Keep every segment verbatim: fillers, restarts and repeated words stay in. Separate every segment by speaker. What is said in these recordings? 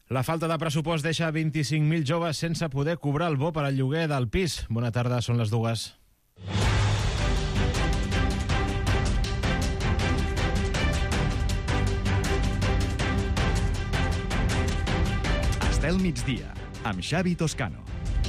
Speaker 1: La falta de pressupost deixa vint-i-cinc mil joves sense poder cobrar el bo per al lloguer del pis. Bona tarda, són les dues.
Speaker 2: Estel migdia, amb Xavi Toscano.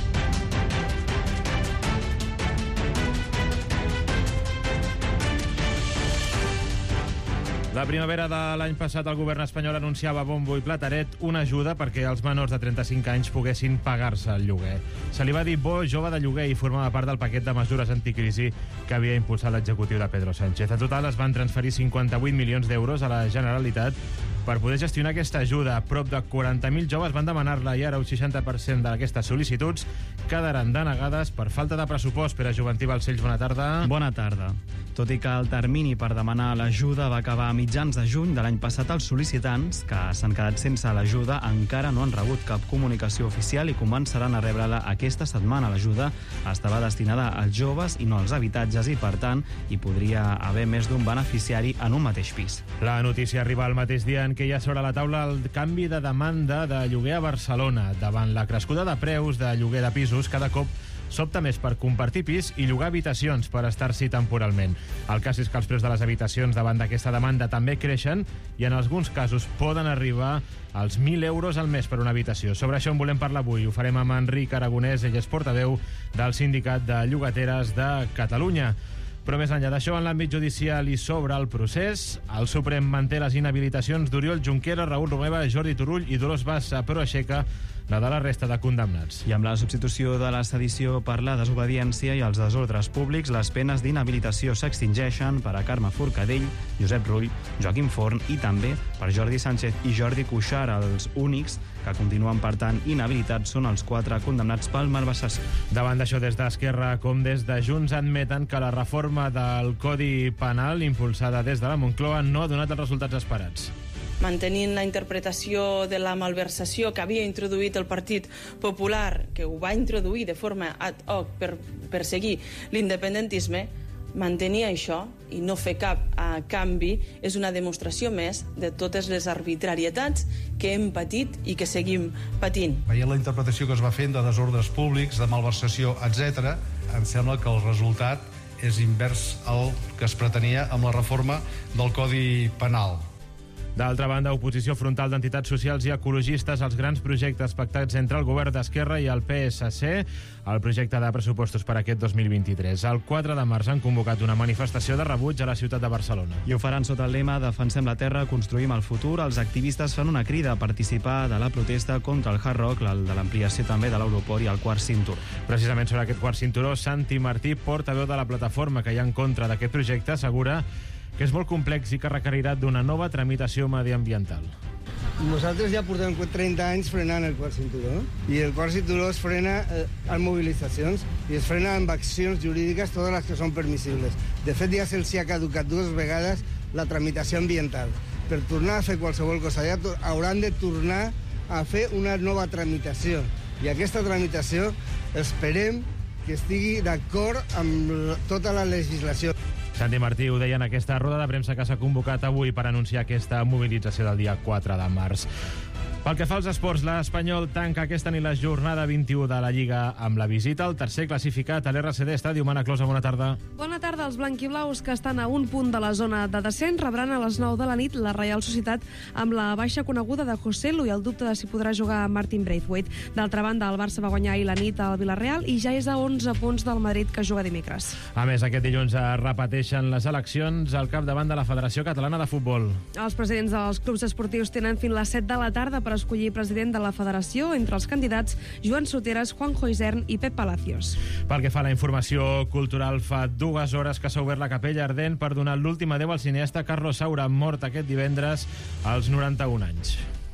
Speaker 1: La primavera de l'any passat el govern espanyol anunciava bombo i plataret una ajuda perquè els menors de trenta-cinc anys poguessin pagar-se el lloguer. Se li va dir bo jove de lloguer i formava part del paquet de mesures anticrisi que havia impulsat l'executiu de Pedro Sánchez. En total es van transferir cinquanta-vuit milions d'euros a la Generalitat per poder gestionar aquesta ajuda. Prop de quaranta mil joves van demanar-la i ara un seixanta per cent d'aquestes sol·licituds quedaran denegades per falta de pressupost. Pere Juventí Balcells, bona tarda.
Speaker 3: Bona tarda. Tot i que el termini per demanar l'ajuda va acabar a mitjans de juny de l'any passat, els sol·licitants que s'han quedat sense l'ajuda encara no han rebut cap comunicació oficial i començaran a rebre-la aquesta setmana. L'ajuda estava destinada als joves i no als habitatges i, per tant, hi podria haver més d'un beneficiari en un mateix pis.
Speaker 1: La notícia arriba al mateix dia en què hi ha sobre la taula el canvi de demanda de lloguer a Barcelona. Davant la crescuda de preus de lloguer de pisos, cada cop s'opta més per compartir pis i llogar habitacions per estar-s'hi temporalment. El cas és que els preus de les habitacions davant d'aquesta demanda també creixen i en alguns casos poden arribar als mil euros al mes per una habitació. Sobre això en volem parlar avui. Ho farem amb Enric Aragonès, ell és portaveu del Sindicat de Llogateres de Catalunya. Però més enllà d'això, en l'àmbit judicial i sobre el procés, el Suprem manté les inhabilitacions d'Oriol Junqueras, Raül Romeva, Jordi Turull i Dolors Bassa, però aixeca la de la resta de condemnats.
Speaker 3: I amb la substitució de la sedició per la desobediència i els desordres públics, les penes d'inhabilitació s'extingeixen per a Carme Forcadell, Josep Rull, Joaquim Forn i també per Jordi Sánchez i Jordi Cuixart. Els únics que continuen, per tant, inhabilitats són els quatre condemnats pel malversació.
Speaker 1: Davant d'això, des d'Esquerra com des de Junts admeten que la reforma del Codi Penal impulsada des de la Moncloa no ha donat els resultats esperats.
Speaker 4: Mantenint la interpretació de la malversació que havia introduït el Partit Popular, que ho va introduir de forma ad hoc per perseguir l'independentisme, mantenir això i no fer cap a canvi és una demostració més de totes les arbitrarietats que hem patit i que seguim patint.
Speaker 5: Veient la interpretació que es va fent de desordres públics, de malversació, etcètera, em sembla que el resultat és invers al que es pretenia amb la reforma del Codi Penal.
Speaker 1: D'altra banda, oposició frontal d'entitats socials i ecologistes als grans projectes pactats entre el govern d'Esquerra i el P S C al projecte de pressupostos per aquest dos mil vint-i-tres. El quatre de març han convocat una manifestació de rebuig a la ciutat de Barcelona.
Speaker 3: I ho faran sota el lema Defensem la terra, construïm el futur. Els activistes fan una crida a participar de la protesta contra el Hard Rock, el de l'ampliació també de l'aeroport i el quart cinturó.
Speaker 1: Precisament sobre aquest quart cinturó, Santi Martí, portaveu de la plataforma que hi ha en contra d'aquest projecte, assegura que és molt complex i que requerirà d'una nova tramitació mediambiental.
Speaker 6: Nosaltres ja portem trenta anys frenant el quart cinturó, no? I el quart cinturó es frena eh, en mobilitzacions i es frena amb accions jurídiques, totes les que són permissibles. De fet, ja se'ls ha caducat dues vegades la tramitació ambiental. Per tornar a fer qualsevol cosa, ja hauran de tornar a fer una nova tramitació. I aquesta tramitació esperem que estigui d'acord amb tota la legislació.
Speaker 1: Santi Martí ho deia en aquesta roda de premsa que s'ha convocat avui per anunciar aquesta mobilització del dia quatre de març. Pel que fa als esports, l'Espanyol tanca aquesta nit la jornada vint-i-u de la Lliga amb la visita al tercer classificat a l'R C D Estadi. Ana Closa, bona tarda.
Speaker 7: Bona tarda. Els blanquiblaus, que estan a un punt de la zona de descens, rebran a les nou de la nit la Reial Societat amb la baixa coneguda de Joselu i el dubte de si podrà jugar Martin Braithwaite. D'altra banda, el Barça va guanyar ahir la nit al Villarreal i ja és a onze punts del Madrid, que juga dimecres.
Speaker 1: A més, aquest dilluns es repeteixen les eleccions al capdavant de la Federació Catalana de Futbol.
Speaker 7: Els presidents dels clubs esportius tenen fins les set de la tarda per escollir president de la Federació. Entre els candidats, Joan Soteras, Juanjo Isern i Pep Palacios.
Speaker 1: Pel que fa a la informació cultural, fa dues hores que s'ha obert la Capella Ardent per donar l'últim adeu al cineasta Carlos Saura, mort aquest divendres als noranta-un anys.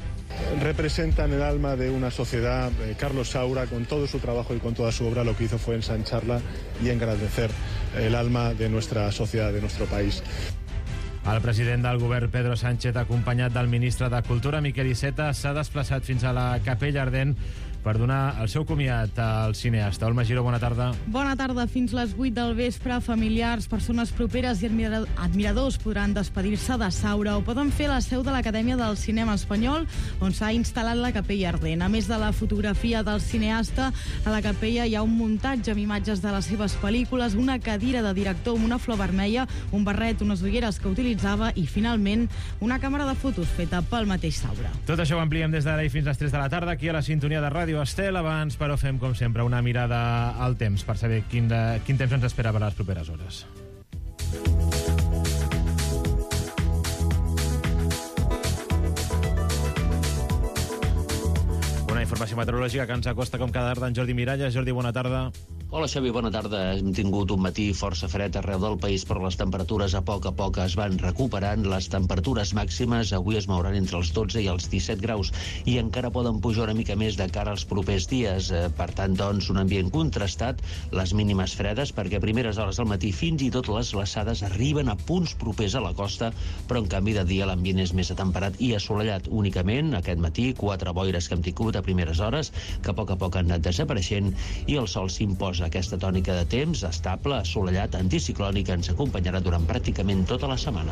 Speaker 8: Representan el alma de una sociedad. eh, Carlos Saura, con todo su trabajo y con toda su obra, lo que hizo fue ensancharla y engrandecer el alma de nuestra sociedad, de nuestro país.
Speaker 1: El president del govern, Pedro Sánchez, acompanyat del ministre de Cultura, Miquel Iceta, s'ha desplaçat fins a la Capella Ardent per donar el seu comiat al cineasta. Olma Giró, bona tarda.
Speaker 9: Bona tarda. Fins les vuit del vespre, familiars, persones properes i admiradors podran despedir-se de Saura o poden fer la seu de l'Acadèmia del Cinema Espanyol, on s'ha instal·lat la Capella Ardent. A més de la fotografia del cineasta, a la capella hi ha un muntatge amb imatges de les seves pel·lícules, una cadira de director amb una flor vermella, un barret, unes ulleres que utilitzava i, finalment, una càmera de fotos feta pel mateix Saura.
Speaker 1: Tot això ho ampliem des d'ara i fins les tres de la tarda aquí a la sintonia de Ràdio Estel. Abans, però, fem, com sempre, una mirada al temps per saber quin, de, quin temps ens espera per les properes hores. Una informació meteorològica que ens acosta com cada tarda en Jordi Miralles. Jordi, bona tarda.
Speaker 10: Hola, Xavi, bona tarda. Hem tingut un matí força fred arreu del país, però les temperatures a poc a poc es van recuperant. Les temperatures màximes avui es mouran entre els dotze i els disset graus i encara poden pujar una mica més de cara als propers dies. Per tant, doncs, un ambient contrastat, les mínimes fredes, perquè a primeres hores del matí fins i tot les glaçades arriben a punts propers a la costa, però en canvi de dia l'ambient és més atemperat i assolellat. Únicament aquest matí, quatre boires que hem tingut a primeres hores, que a poc a poc han anat desapareixent i el sol s'imposa. Aquesta tònica de temps estable, assolellat, anticiclònic, ens acompanyarà durant pràcticament tota la setmana.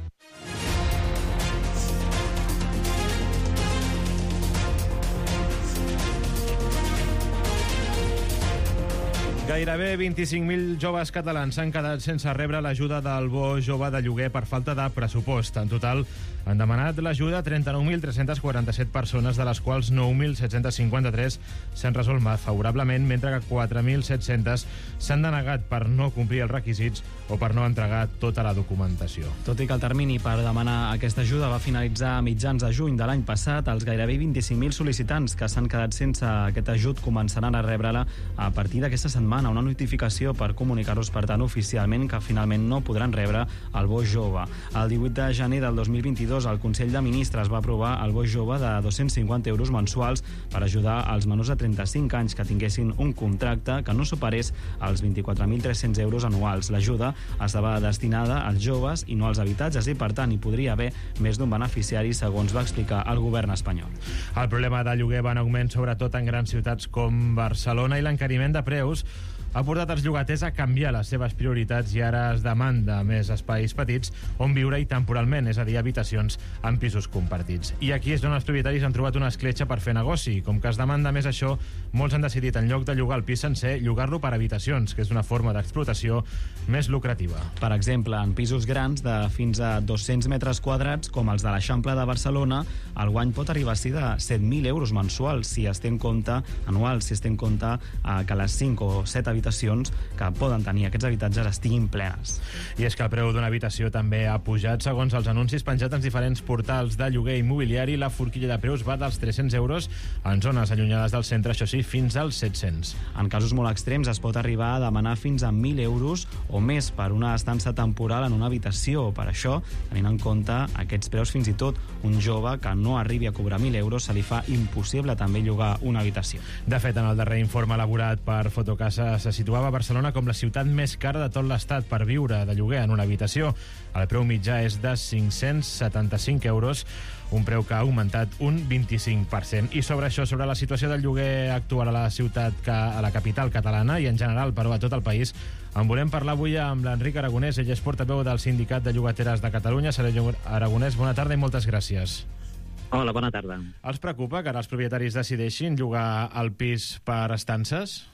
Speaker 1: Gairebé vint-i-cinc mil joves catalans s'han quedat sense rebre l'ajuda del bo jove de lloguer per falta de pressupost. En total, han demanat l'ajuda trenta-nou mil tres-cents quaranta-set persones, de les quals nou mil set-cents cinquanta-tres s'han resolt favorablement, mentre que quatre mil set-cents s'han denegat per no complir els requisits o per no entregar tota la documentació.
Speaker 3: Tot i que el termini per demanar aquesta ajuda va finalitzar a mitjans de juny de l'any passat, els gairebé vint-i-cinc mil sol·licitants que s'han quedat sense aquest ajut començaran a rebre-la a partir d'aquesta setmana, una notificació per comunicar-los, per tant, oficialment, que finalment no podran rebre el bo jove. El divuit de gener del dos mil vint-i-dos, el Consell de Ministres va aprovar el bo jove de dos-cents cinquanta euros mensuals per ajudar als menors de trenta-cinc anys que tinguessin un contracte que no superés els vint-i-quatre mil tres-cents euros anuals. L'ajuda estava destinada als joves i no als habitatges i, per tant, hi podria haver més d'un beneficiari, segons va explicar el govern espanyol.
Speaker 1: El problema de lloguer va en augment, sobretot en grans ciutats com Barcelona, i l'encariment de preus ha portat els llogaters a canviar les seves prioritats i ara es demanda més espais petits on viure i temporalment, és a dir, habitacions en pisos compartits. I aquí és on els propietaris han trobat una escletxa per fer negoci. Com que es demanda més això, molts han decidit, en lloc de llogar el pis sencer, llogar-lo per habitacions, que és una forma d'explotació més lucrativa.
Speaker 3: Per exemple, en pisos grans de fins a dos-cents metres quadrats, com els de l'Eixample de Barcelona, el guany pot arribar a ser de set mil euros mensuals, si es té en compte, anuals, si es té en compte eh, que les cinc o set habitacions que poden tenir aquests habitatges estiguin plenes.
Speaker 1: I és que el preu d'una habitació també ha pujat. Segons els anuncis penjats en diferents portals de lloguer immobiliari, la forquilla de preus va dels tres-cents euros en zones allunyades del centre, això sí, fins als set-cents.
Speaker 3: En casos molt extrems es pot arribar a demanar fins a mil euros o més per una estança temporal en una habitació. Per això, tenint en compte aquests preus, fins i tot un jove que no arribi a cobrar mil euros se li fa impossible també llogar una habitació.
Speaker 1: De fet, en el darrer informe elaborat per Fotocasa se situava Barcelona com la ciutat més cara de tot l'estat per viure de lloguer en una habitació. El preu mitjà és de cinc-cents setanta-cinc euros, un preu que ha augmentat un vint-i-cinc per cent. I sobre això, sobre la situació del lloguer actual a la ciutat, a la capital catalana i en general, però a tot el país, en volem parlar avui amb l'Enric Aragonès. Ell és portaveu del Sindicat de Llogateres de Catalunya. Senyor Aragonès, bona tarda i moltes gràcies.
Speaker 11: Hola, bona tarda.
Speaker 1: Els preocupa que ara els propietaris decideixin llogar el pis per estances?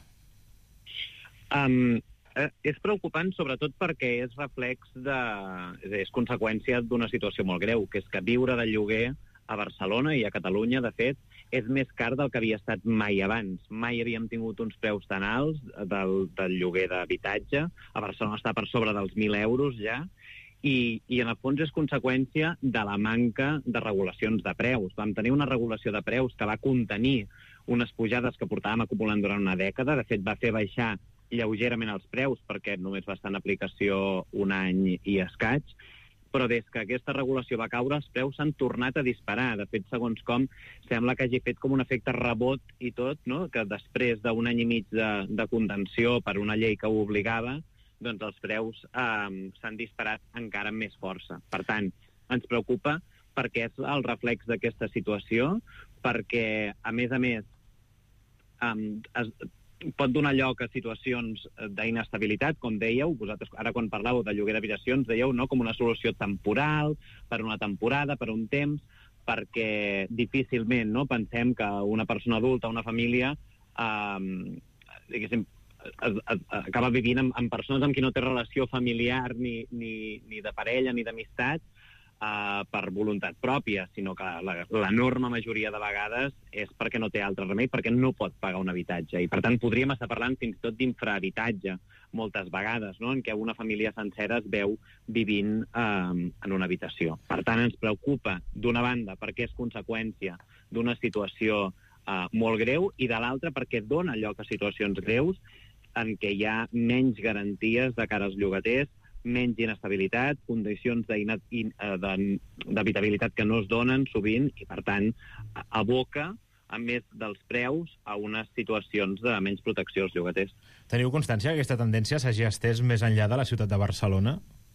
Speaker 11: Um, és preocupant sobretot perquè és reflex de... és conseqüència d'una situació molt greu, que és que viure de lloguer a Barcelona i a Catalunya, de fet, és més car del que havia estat mai abans. Mai havíem tingut uns preus tan alts del, del lloguer d'habitatge. A Barcelona està per sobre dels mil euros ja, i, i en el fons és conseqüència de la manca de regulacions de preus. Vam tenir una regulació de preus que va contenir unes pujades que portàvem acumulant durant una dècada. De fet, va fer baixar lleugerament els preus, perquè només va estar en aplicació un any i escaig, però des que aquesta regulació va caure, els preus s'han tornat a disparar. De fet, segons com, sembla que hagi fet com un efecte rebot i tot, no? Que després d'un any i mig de, de contenció per una llei que ho obligava, doncs els preus eh, s'han disparat encara amb més força. Per tant, ens preocupa perquè és el reflex d'aquesta situació, perquè, a més a més, um, es, pot donar lloc a situacions d'inestabilitat, com dèieu, vosaltres ara quan parlàveu de lloguer d'habitacions dèieu, no?, com una solució temporal, per una temporada, per un temps, perquè difícilment, no?, pensem que una persona adulta, una família, eh, diguéssim, es, es, acaba vivint amb, amb persones amb qui no té relació familiar ni, ni, ni de parella ni d'amistat, Uh, per voluntat pròpia, sinó que l'enorme majoria de vegades és perquè no té altre remei, perquè no pot pagar un habitatge. I, per tant, podríem estar parlant fins i tot d'infrahabitatge moltes vegades, no?, en què una família sencera es veu vivint uh, en una habitació. Per tant, ens preocupa, d'una banda, perquè és conseqüència d'una situació uh, molt greu, i de l'altra, perquè dona lloc a situacions greus en què hi ha menys garanties de cara als llogaters, menys inestabilitat, condicions d'habitabilitat que no es donen sovint i, per tant, aboca, a més dels preus, a unes situacions de menys protecció als llogaters.
Speaker 1: Teniu constància que aquesta tendència s'hagi estès més enllà de la ciutat de Barcelona?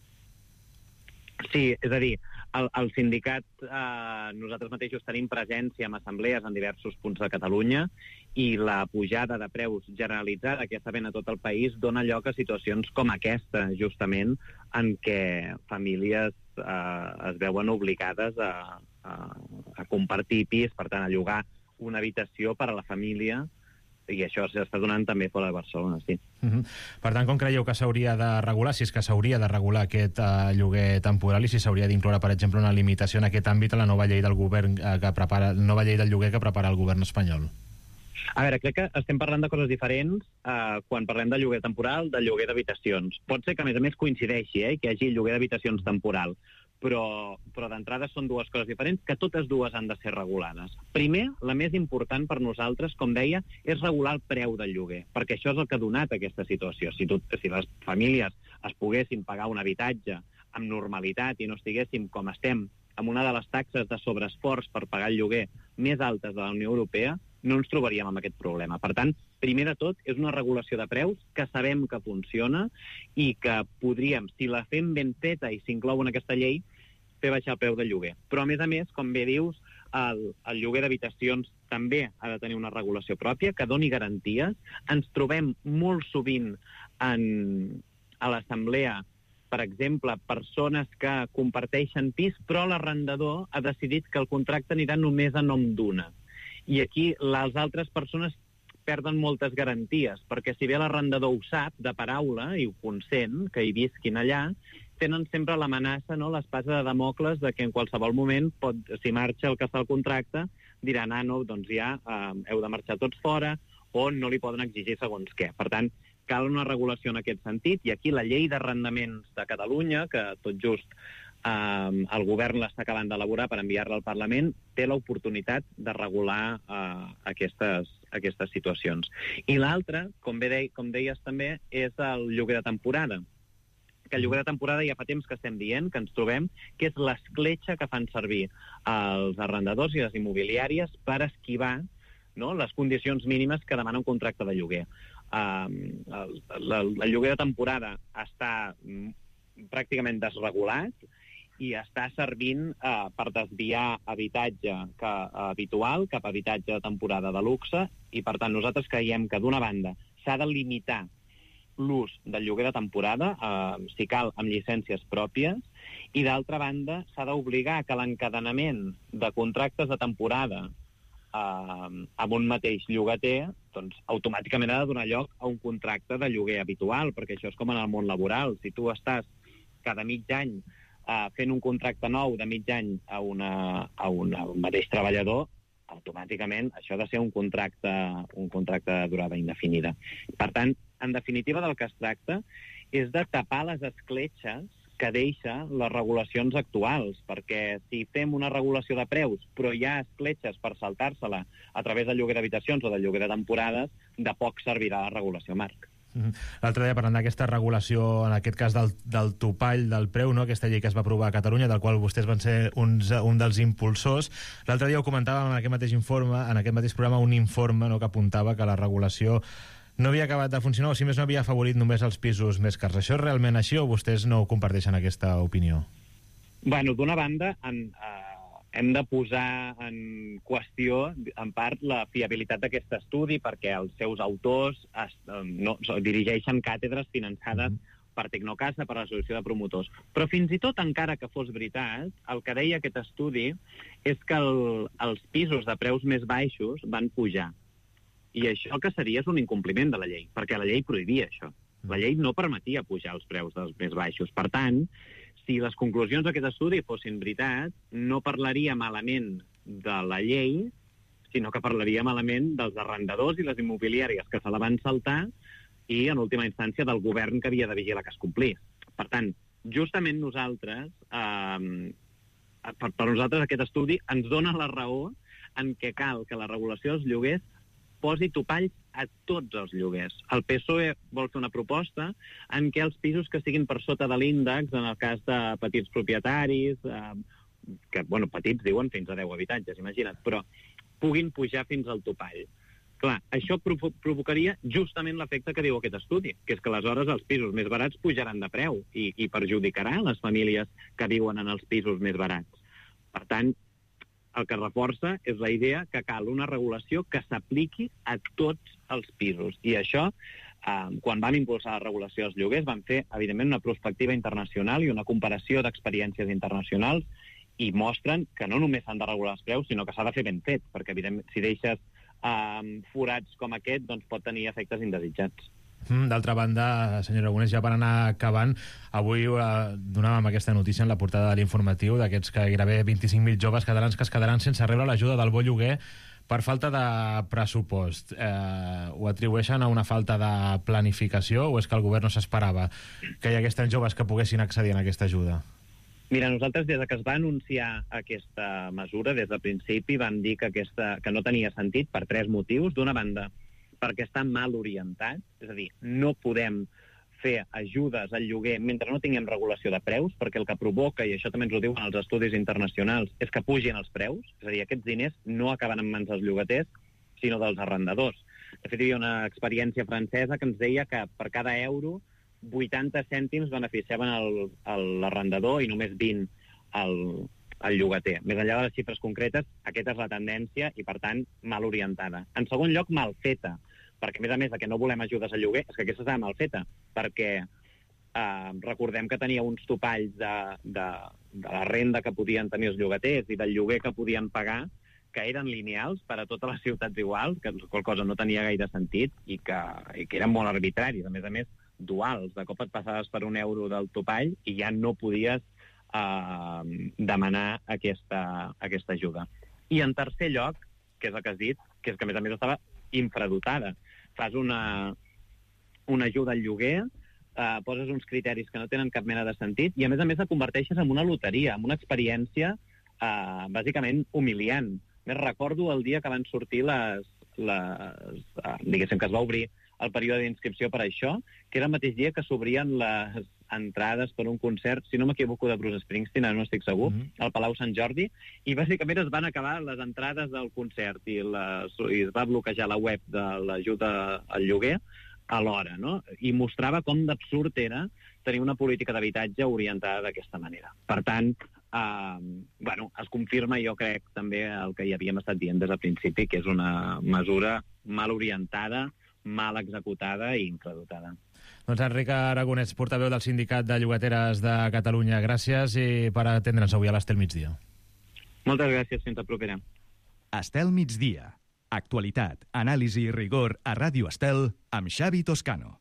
Speaker 11: Sí, és a dir, el, el sindicat, eh, nosaltres mateixos tenim presència en assemblees en diversos punts de Catalunya i la pujada de preus generalitzada que està fent a tot el país dona lloc a situacions com aquesta, justament, en què famílies eh, es veuen obligades a, a, a compartir pis, per tant, a llogar una habitació per a la família, i això s'està donant també fora de Barcelona, sí.
Speaker 1: Uh-huh. Per tant, com creieu que s'hauria de regular, si és que s'hauria de regular aquest uh, lloguer temporal i si s'hauria d'incloure, per exemple, una limitació en aquest àmbit a la nova llei del govern uh, que prepara, nova llei del lloguer que prepara el govern espanyol?
Speaker 11: A veure, crec que estem parlant de coses diferents eh, quan parlem de lloguer temporal, de lloguer d'habitacions. Pot ser que, a més a més, coincideixi, eh, que hi hagi lloguer d'habitacions temporal, però, però d'entrada són dues coses diferents que totes dues han de ser regulades. Primer, la més important per nosaltres, com deia, és regular el preu del lloguer, perquè això és el que ha donat aquesta situació. Si, tu, si les famílies es poguessin pagar un habitatge amb normalitat i no estiguéssim com estem amb una de les taxes de sobreesforç per pagar el lloguer més altes de la Unió Europea, no ens trobaríem amb aquest problema. Per tant, primer de tot, és una regulació de preus que sabem que funciona i que podríem, si la fem ben feta i s'inclou en aquesta llei, fer baixar el preu del lloguer. Però, a més a més, com bé dius, el, el lloguer d'habitacions també ha de tenir una regulació pròpia que doni garanties. Ens trobem molt sovint en, a l'assemblea, per exemple, persones que comparteixen pis, però l'arrendador ha decidit que el contracte anirà només a nom d'una. I aquí les altres persones perden moltes garanties, perquè si bé l'arrendador ho sap de paraula i ho consent, que hi visquin allà, tenen sempre l'amenaça, no?, l'espasa de Damocles, de que en qualsevol moment, pot, si marxa el que fa el contracte, diran, ah, no, doncs ja eh, heu de marxar tots fora, o no li poden exigir segons què. Per tant, cal una regulació en aquest sentit, i aquí la llei d'arrendaments de Catalunya, que tot just eh, el govern l'està acabant d'elaborar per enviar-la al Parlament, té l'oportunitat de regular eh, aquestes, aquestes situacions. I l'altra, com, bé dei, com deies també, és el lloguer de temporada, que el lloguer de temporada ja fa temps que estem dient, que ens trobem, que és l'escletxa que fan servir els arrendadors i les immobiliàries per esquivar, no?, les condicions mínimes que demana un contracte de lloguer. Uh, el, el, el lloguer de temporada està pràcticament desregulat i està servint uh, per desviar habitatge que, uh, habitual cap a habitatge de temporada de luxe, i per tant nosaltres creiem que d'una banda s'ha de limitar l'ús del lloguer de temporada, eh, si cal amb llicències pròpies, i d'altra banda s'ha d'obligar que l'encadenament de contractes de temporada eh, amb un mateix llogater, doncs automàticament ha de donar lloc a un contracte de lloguer habitual, perquè això és com en el món laboral. Si tu estàs cada mig any eh, fent un contracte nou de mig any a, una, a, una, a un mateix treballador, automàticament això ha de ser un contracte, un contracte de durada indefinida. Per tant, en definitiva, del que es tracta és de tapar les escletxes que deixa les regulacions actuals, perquè si fem una regulació de preus, però hi ha escletxes per saltar-se-la a través del lloguer d'habitacions o del lloguer de temporades, de poc servirà la regulació marc.
Speaker 1: L'altre dia, parlant d'aquesta regulació, en aquest cas del, del topall del preu, no?, aquesta llei que es va aprovar a Catalunya, del qual vostès van ser uns, un dels impulsors, l'altre dia ho comentàvem en aquest mateix informe, en aquest mateix programa, un informe, no?, que apuntava que la regulació no havia acabat de funcionar, o si més no havia afavorit només els pisos més cars. Això és realment així o vostès no comparteixen aquesta opinió?
Speaker 11: Bueno, d'una banda, en, eh, hem de posar en qüestió, en part, la fiabilitat d'aquest estudi, perquè els seus autors es, no, dirigeixen càtedres finançades per Tecnocasa, per l'associació de promotors. Però fins i tot, encara que fos veritat, el que deia aquest estudi és que el, els pisos de preus més baixos van pujar. I això que seria és un incompliment de la llei, perquè la llei prohibia això. La llei no permetia pujar els preus dels més baixos. Per tant, si les conclusions d'aquest estudi fossin veritat, no parlaria malament de la llei, sinó que parlaria malament dels arrendadors i les immobiliàries que se la van saltar i, en última instància, del govern que havia de vigilar que es complís. Per tant, justament nosaltres, eh, per, per nosaltres aquest estudi ens dona la raó en què cal que la regulació dels lloguers posi topalls a tots els lloguers. El P S O E vol fer una proposta en què els pisos que siguin per sota de l'índex, en el cas de petits propietaris, eh, que, bueno, petits diuen fins a deu habitatges, imagina't, però puguin pujar fins al topall. Clar, això provo provocaria justament l'efecte que diu aquest estudi, que és que aleshores els pisos més barats pujaran de preu i, i perjudicarà les famílies que viuen en els pisos més barats. Per tant, el que reforça és la idea que cal una regulació que s'apliqui a tots els pisos. I això, eh, quan vam impulsar la regulació dels lloguers, vam fer, evidentment, una prospectiva internacional i una comparació d'experiències internacionals i mostren que no només s'han de regular els preus, sinó que s'ha de fer ben fet, perquè, evidentment, si deixes eh, forats com aquest, doncs pot tenir efectes indesitjats.
Speaker 1: D'altra banda, senyor Aragonès, ja per anar acabant, avui eh, donàvem aquesta notícia en la portada de l'informatiu d'aquests que gairebé vint-i-cinc mil joves catalans que es quedaran sense rebre l'ajuda del bo lloguer per falta de pressupost. Eh, ho atribueixen a una falta de planificació o és que el govern no s'esperava que hi hagués tants joves que poguessin accedir a aquesta ajuda?
Speaker 11: Mira, nosaltres des que es va anunciar aquesta mesura, des del principi vam dir que, aquesta, que no tenia sentit per tres motius. D'una banda, perquè està mal orientat, és a dir, no podem fer ajudes al lloguer mentre no tinguem regulació de preus, perquè el que provoca, i això també ens ho diuen els estudis internacionals, és que pugin els preus, és a dir, aquests diners no acaben en mans dels llogaters, sinó dels arrendadors. De fet, hi havia una experiència francesa que ens deia que per cada euro vuitanta cèntims beneficiaven l'arrendador i només vint al, al llogater. Més enllà de les xifres concretes, aquesta és la tendència i, per tant, mal orientada. En segon lloc, mal feta, perquè, a més a més, que no volem ajudes al lloguer, és que aquesta estava mal feta, perquè eh, recordem que tenia uns topalls de, de, de la renda que podien tenir els llogaters i del lloguer que podien pagar, que eren lineals per a totes les ciutats iguals, que qual cosa no tenia gaire sentit i que, i que eren molt arbitraris, a més a més, duals. De cop et passaves per un euro del topall i ja no podies eh, demanar aquesta, aquesta ajuda. I en tercer lloc, que és el que has dit, que és que a més a més estava infradotada. Fas una, una ajuda al lloguer, eh, poses uns criteris que no tenen cap mena de sentit i a més a més la converteixes en una loteria, en una experiència eh, bàsicament humiliant. Més recordo el dia que van sortir les, les eh, diguéssim que es va obrir el període d'inscripció per això, que era el mateix dia que s'obrien les entrades per un concert, si no m'equivoco, de Bruce Springsteen, no estic segur, mm -hmm. al Palau Sant Jordi, i bàsicament es van acabar les entrades del concert i, les, i es va bloquejar la web de l'ajuda al lloguer alhora, no? I mostrava com d'absurd era tenir una política d'habitatge orientada d'aquesta manera. Per tant, eh, bueno, es confirma, jo crec, també el que hi havíem estat dient des del principi, que és una mesura mal orientada, mal executada i infradotada.
Speaker 1: Doncs Enric Aragonès, portaveu del Sindicat de Llogateres de Catalunya, gràcies i per atendre'ns avui a l'Estel Migdia.
Speaker 11: Moltes gràcies, fins la propera.
Speaker 2: Estel Migdia. Actualitat, anàlisi i rigor a Ràdio Estel amb Xavi Toscano.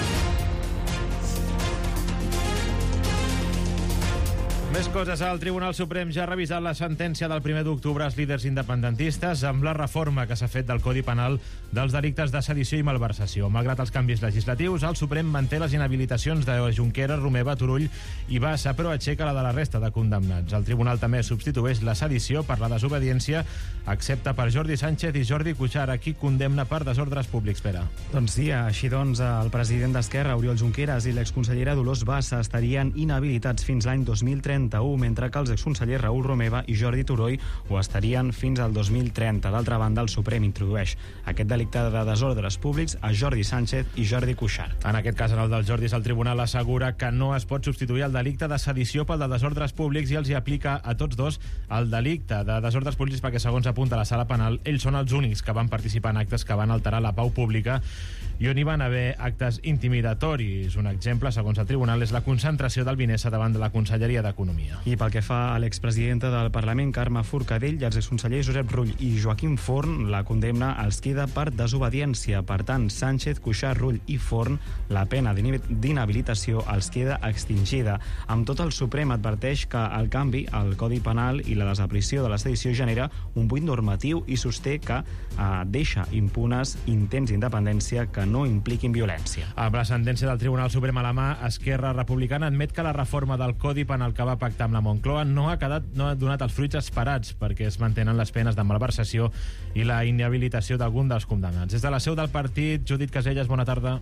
Speaker 1: Més coses. El Tribunal Suprem ja ha revisat la sentència del primer d'octubre als líders independentistes amb la reforma que s'ha fet del Codi Penal dels delictes de sedició i malversació. Malgrat els canvis legislatius, el Suprem manté les inhabilitacions de Junqueras, Romeva, Turull i Bassa, però aixeca la de la resta de condemnats. El Tribunal també substitueix la sedició per la desobediència, excepte per Jordi Sánchez i Jordi Cuixart, a qui condemna per desordres públics. Pere.
Speaker 3: Doncs sí, així doncs, el president d'Esquerra, Oriol Junqueras, i l'exconsellera Dolors Bassa estarien inhabilitats fins l'any dos mil trenta trenta-u, mentre que els exconsellers Raül Romeva i Jordi Turull ho estarien fins al dos mil trenta. D'altra banda, el Suprem introdueix aquest delicte de desordres públics a Jordi Sánchez i Jordi Cuixart.
Speaker 1: En aquest cas, en el dels Jordis, el tribunal assegura que no es pot substituir el delicte de sedició pel de desordres públics i els hi aplica a tots dos el delicte de desordres públics perquè, segons apunta la sala penal, ells són els únics que van participar en actes que van alterar la pau pública i on hi van haver actes intimidatoris. Un exemple, segons el tribunal, és la concentració d'Albinesa davant de la Conselleria d'Economia.
Speaker 3: I pel que fa a l'expresidenta del Parlament, Carme Forcadell, i els exconsellers Josep Rull i Joaquim Forn, la condemna els queda per desobediència. Per tant, Sánchez, Cuixart, Rull i Forn, la pena d'inhabilitació els queda extingida. Amb tot, el Suprem adverteix que el canvi al Codi Penal i la desaparició de la sedició genera un buit normatiu i sosté que eh, deixa impunes intents d'independència que no impliquin violència.
Speaker 1: Amb la sentència del Tribunal Suprem a la mà, Esquerra Republicana admet que la reforma del Codi Penal que va pactar amb la Moncloa no ha, quedat, no ha donat els fruits esperats perquè es mantenen les penes de malversació i la inhabilitació d'algun dels condemnats. Des de la seu del partit, Judit Caselles, bona tarda.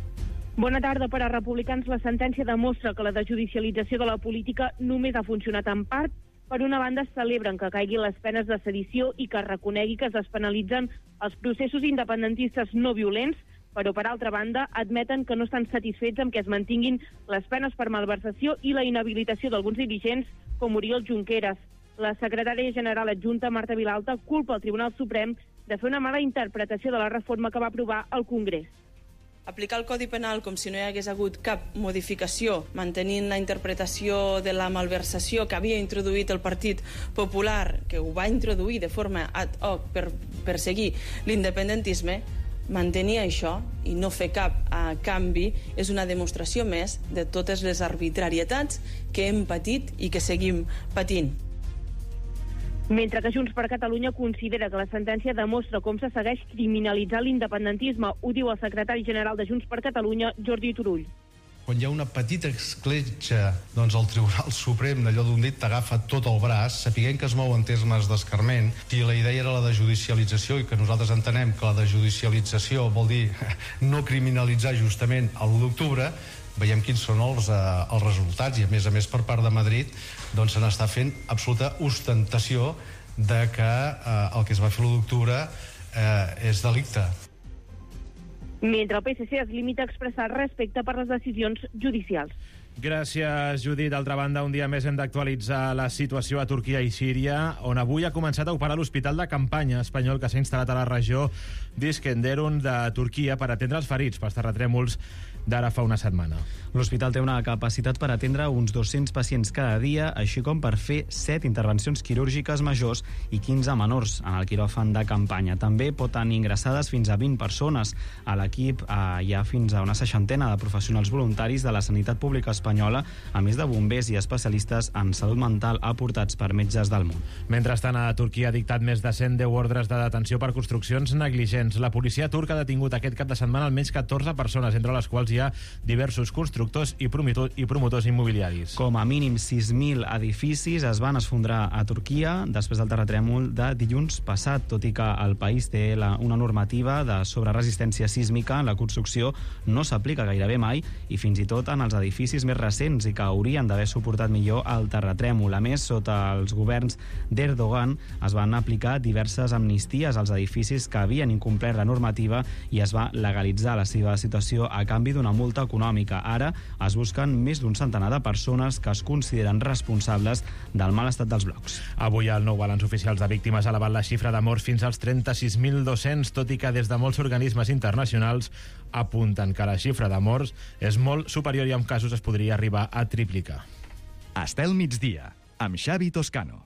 Speaker 12: Bona tarda. Per a republicans, la sentència demostra que la desjudicialització de la política només ha funcionat en part. Per una banda, celebren que caiguin les penes de sedició i que es reconegui que es despenalitzen els processos independentistes no violents, però, per altra banda, admeten que no estan satisfets amb que es mantinguin les penes per malversació i la inhabilitació d'alguns dirigents, com Oriol Junqueras. La secretària general adjunta, Marta Vilalta, culpa al Tribunal Suprem de fer una mala interpretació de la reforma que va aprovar el Congrés.
Speaker 4: Aplicar el Codi Penal com si no hi hagués hagut cap modificació, mantenint la interpretació de la malversació que havia introduït el Partit Popular, que ho va introduir de forma ad hoc per perseguir l'independentisme, mantenir això i no fer cap a canvi és una demostració més de totes les arbitrarietats que hem patit i que seguim patint.
Speaker 12: Mentre que Junts per Catalunya considera que la sentència demostra com se segueix criminalitzant l'independentisme, ho diu el secretari general de Junts per Catalunya, Jordi Turull.
Speaker 5: Quan hi ha una petita escletxa, doncs el Tribunal Suprem, d'allò d'un dit, t'agafa tot el braç, sapiguem que es mou en termes d'escarment, i la idea era la de judicialització, i que nosaltres entenem que la de judicialització vol dir no criminalitzar justament l'u d'octubre, veiem quins són els, eh, els resultats, i a més a més per part de Madrid doncs se n'està fent absoluta ostentació de que eh, el que es va fer l'u d'octubre eh, és delicte.
Speaker 12: Mentre el P S C es limita a expressar respecte per les decisions judicials.
Speaker 1: Gràcies, Judit. D'altra banda, un dia més hem d'actualitzar la situació a Turquia i Síria, on avui ha començat a operar l'hospital de campanya espanyol que s'ha instal·lat a la regió d'Iskenderun de Turquia per atendre els ferits pels terratrèmols d'ara fa una setmana.
Speaker 3: L'hospital té una capacitat per atendre uns dos-cents pacients cada dia, així com per fer set intervencions quirúrgiques majors i quinze menors en el quiròfan de campanya. També pot tenir ingressades fins a vint persones. A l'equip eh, hi ha fins a una seixantena de professionals voluntaris de la sanitat pública espanyola, a més de bombers i especialistes en salut mental aportats per metges del món.
Speaker 1: Mentrestant, a Turquia ha dictat més de cent deu ordres de detenció per construccions negligents. La policia turca ha detingut aquest cap de setmana almenys catorze persones, entre les quals hi ha diversos constructors i promotors, i promotors immobiliaris.
Speaker 3: Com a mínim sis mil edificis es van esfondrar a Turquia després del terratrèmol de dilluns passat, tot i que el país té la, una normativa de sobreresistència sísmica. La construcció no s'aplica gairebé mai i fins i tot en els edificis més recents i que haurien d'haver suportat millor el terratrèmol. A més, sota els governs d'Erdogan es van aplicar diverses amnisties als edificis que havien incomplert la normativa i es va legalitzar la seva situació a canvi d'una multa econòmica. Ara es busquen més d'un centenar de persones que es consideren responsables del mal estat dels blocs.
Speaker 1: Avui el nou balanç oficial de víctimes ha elevat la xifra de morts fins als trenta-sis mil dos-cents, tot i que des de molts organismes internacionals apunten que la xifra de morts és molt superior i en casos es podria arribar a triplicar.
Speaker 2: Estel migdia, amb Xavi Toscano.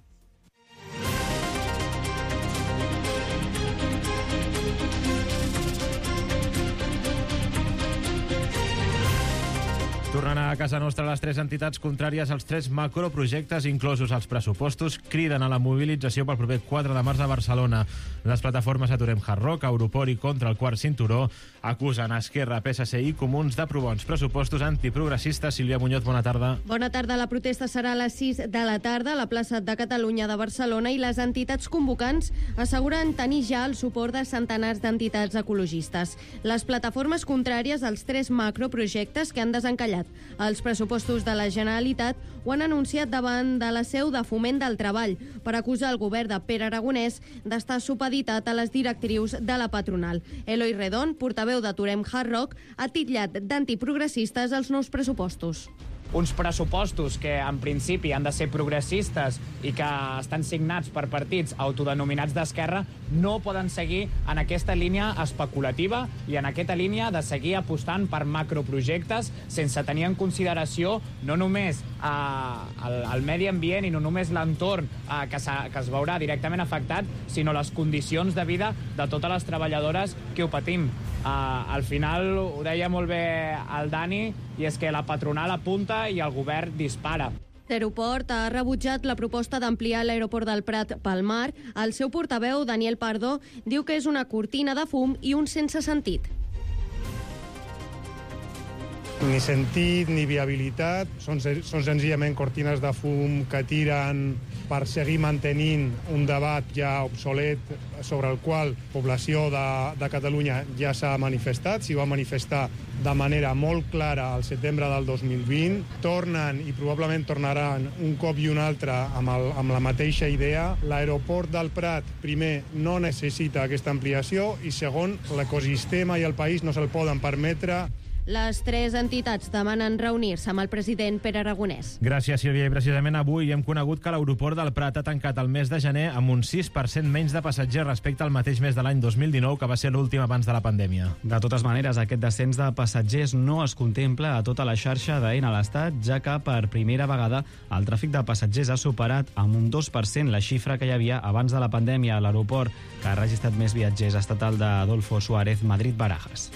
Speaker 1: Tornant a casa nostra, les tres entitats contràries als tres macroprojectes inclosos als pressupostos criden a la mobilització pel proper quatre de març a Barcelona. Les plataformes Aturem Hard Rock, Europort i Contra el Quart Cinturó acusen a Esquerra, P S C i Comuns d'aprovar uns pressupostos antiprogressistes. Sílvia Muñoz, bona tarda.
Speaker 13: Bona tarda. La protesta serà a les sis de la tarda a la plaça de Catalunya de Barcelona i les entitats convocants asseguren tenir ja el suport de centenars d'entitats ecologistes. Les plataformes contràries als tres macroprojectes que han desencallat Els pressupostos de la Generalitat ho han anunciat davant de la seu de Foment del Treball per acusar el govern de Pere Aragonès d'estar supeditat a les directrius de la patronal. Eloi Redon, portaveu d'Aturem Hard Rock, ha titllat d'antiprogressistes els nous pressupostos.
Speaker 14: Uns pressupostos que en principi han de ser progressistes i que estan signats per partits autodenominats d'esquerra no poden seguir en aquesta línia especulativa i en aquesta línia de seguir apostant per macroprojectes sense tenir en consideració no només eh, el, el medi ambient i no només l'entorn eh, que, que es veurà directament afectat, sinó les condicions de vida de totes les treballadores que ho patim. Uh, al final ho deia molt bé el Dani, i és que la patronal apunta i el govern dispara.
Speaker 13: L'aeroport ha rebutjat la proposta d'ampliar l'aeroport del Prat pel mar. El seu portaveu, Daniel Pardo, diu que és una cortina de fum i un sense sentit.
Speaker 15: Ni sentit ni viabilitat, són, són senzillament cortines de fum que tiren per seguir mantenint un debat ja obsolet sobre el qual la població de, de Catalunya ja s'ha manifestat, s'hi va manifestar de manera molt clara al setembre del dos mil vint. Tornen i probablement tornaran un cop i un altre amb, el, amb la mateixa idea. L'aeroport del Prat, primer, no necessita aquesta ampliació i segon, l'ecosistema i el país no se'l poden permetre.
Speaker 13: Les tres entitats demanen reunir-se amb el president Pere Aragonès.
Speaker 1: Gràcies, Sílvia. I precisament avui hem conegut que l'aeroport del Prat ha tancat el mes de gener amb un sis per cent menys de passatgers respecte al mateix mes de l'any dos mil dinou, que va ser l'últim abans de la pandèmia.
Speaker 3: De totes maneres, aquest descens de passatgers no es contempla a tota la xarxa d'Aena a l'Estat, ja que per primera vegada el tràfic de passatgers ha superat amb un dos per cent la xifra que hi havia abans de la pandèmia a l'aeroport, que ha registrat més viatgers estatal d'Adolfo Suárez Madrid-Barajas.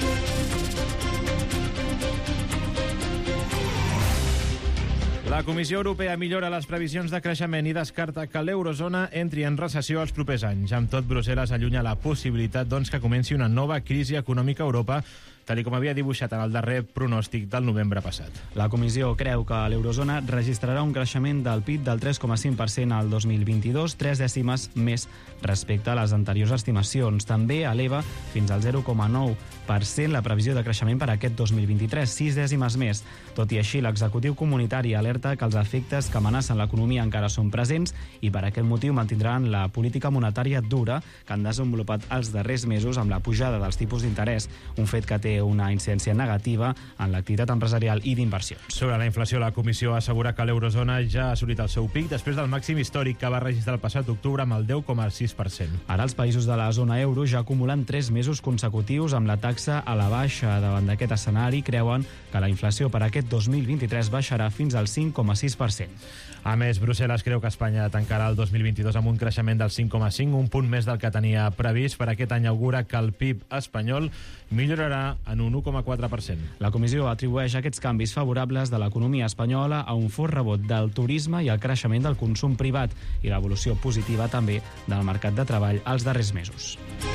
Speaker 1: La Comissió Europea millora les previsions de creixement i descarta que l'eurozona entri en recessió els propers anys. Amb tot, Brussel·les allunya la possibilitat doncs, que comenci una nova crisi econòmica a Europa, tal com havia dibuixat en el darrer pronòstic del novembre passat.
Speaker 3: La Comissió creu que l'eurozona registrarà un creixement del P I B del tres coma cinc per cent al dos mil vint-i-dos, tres dècimes més respecte a les anteriors estimacions. També eleva fins al zero coma nou per cent la previsió de creixement per aquest dos mil vint-i-tres, sis dècimes més. Tot i així, l'executiu comunitari alerta que els efectes que amenacen l'economia encara són presents i per aquest motiu mantindran la política monetària dura que han desenvolupat els darrers mesos amb la pujada dels tipus d'interès, un fet que té una incidència negativa en l'activitat empresarial i d'inversions.
Speaker 1: Sobre la inflació, la Comissió assegura que l'eurozona ja ha assolit el seu pic després del màxim històric que va registrar el passat octubre amb el deu coma sis per cent.
Speaker 3: Ara els països de la zona euro ja acumulen tres mesos consecutius amb la taxa a la baixa. Davant d'aquest escenari, creuen que la inflació per aquest dos mil vint-i-tres baixarà fins al cinc coma sis per cent.
Speaker 1: A més, Brussel·les creu que Espanya tancarà el dos mil vint-i-dos amb un creixement del cinc coma cinc, un punt més del que tenia previst. Per aquest any augura que el P I B espanyol millorarà en un u coma quatre per cent.
Speaker 3: La Comissió atribueix aquests canvis favorables de l'economia espanyola a un fort rebot del turisme i al creixement del consum privat i l'evolució positiva també del mercat de treball als darrers mesos.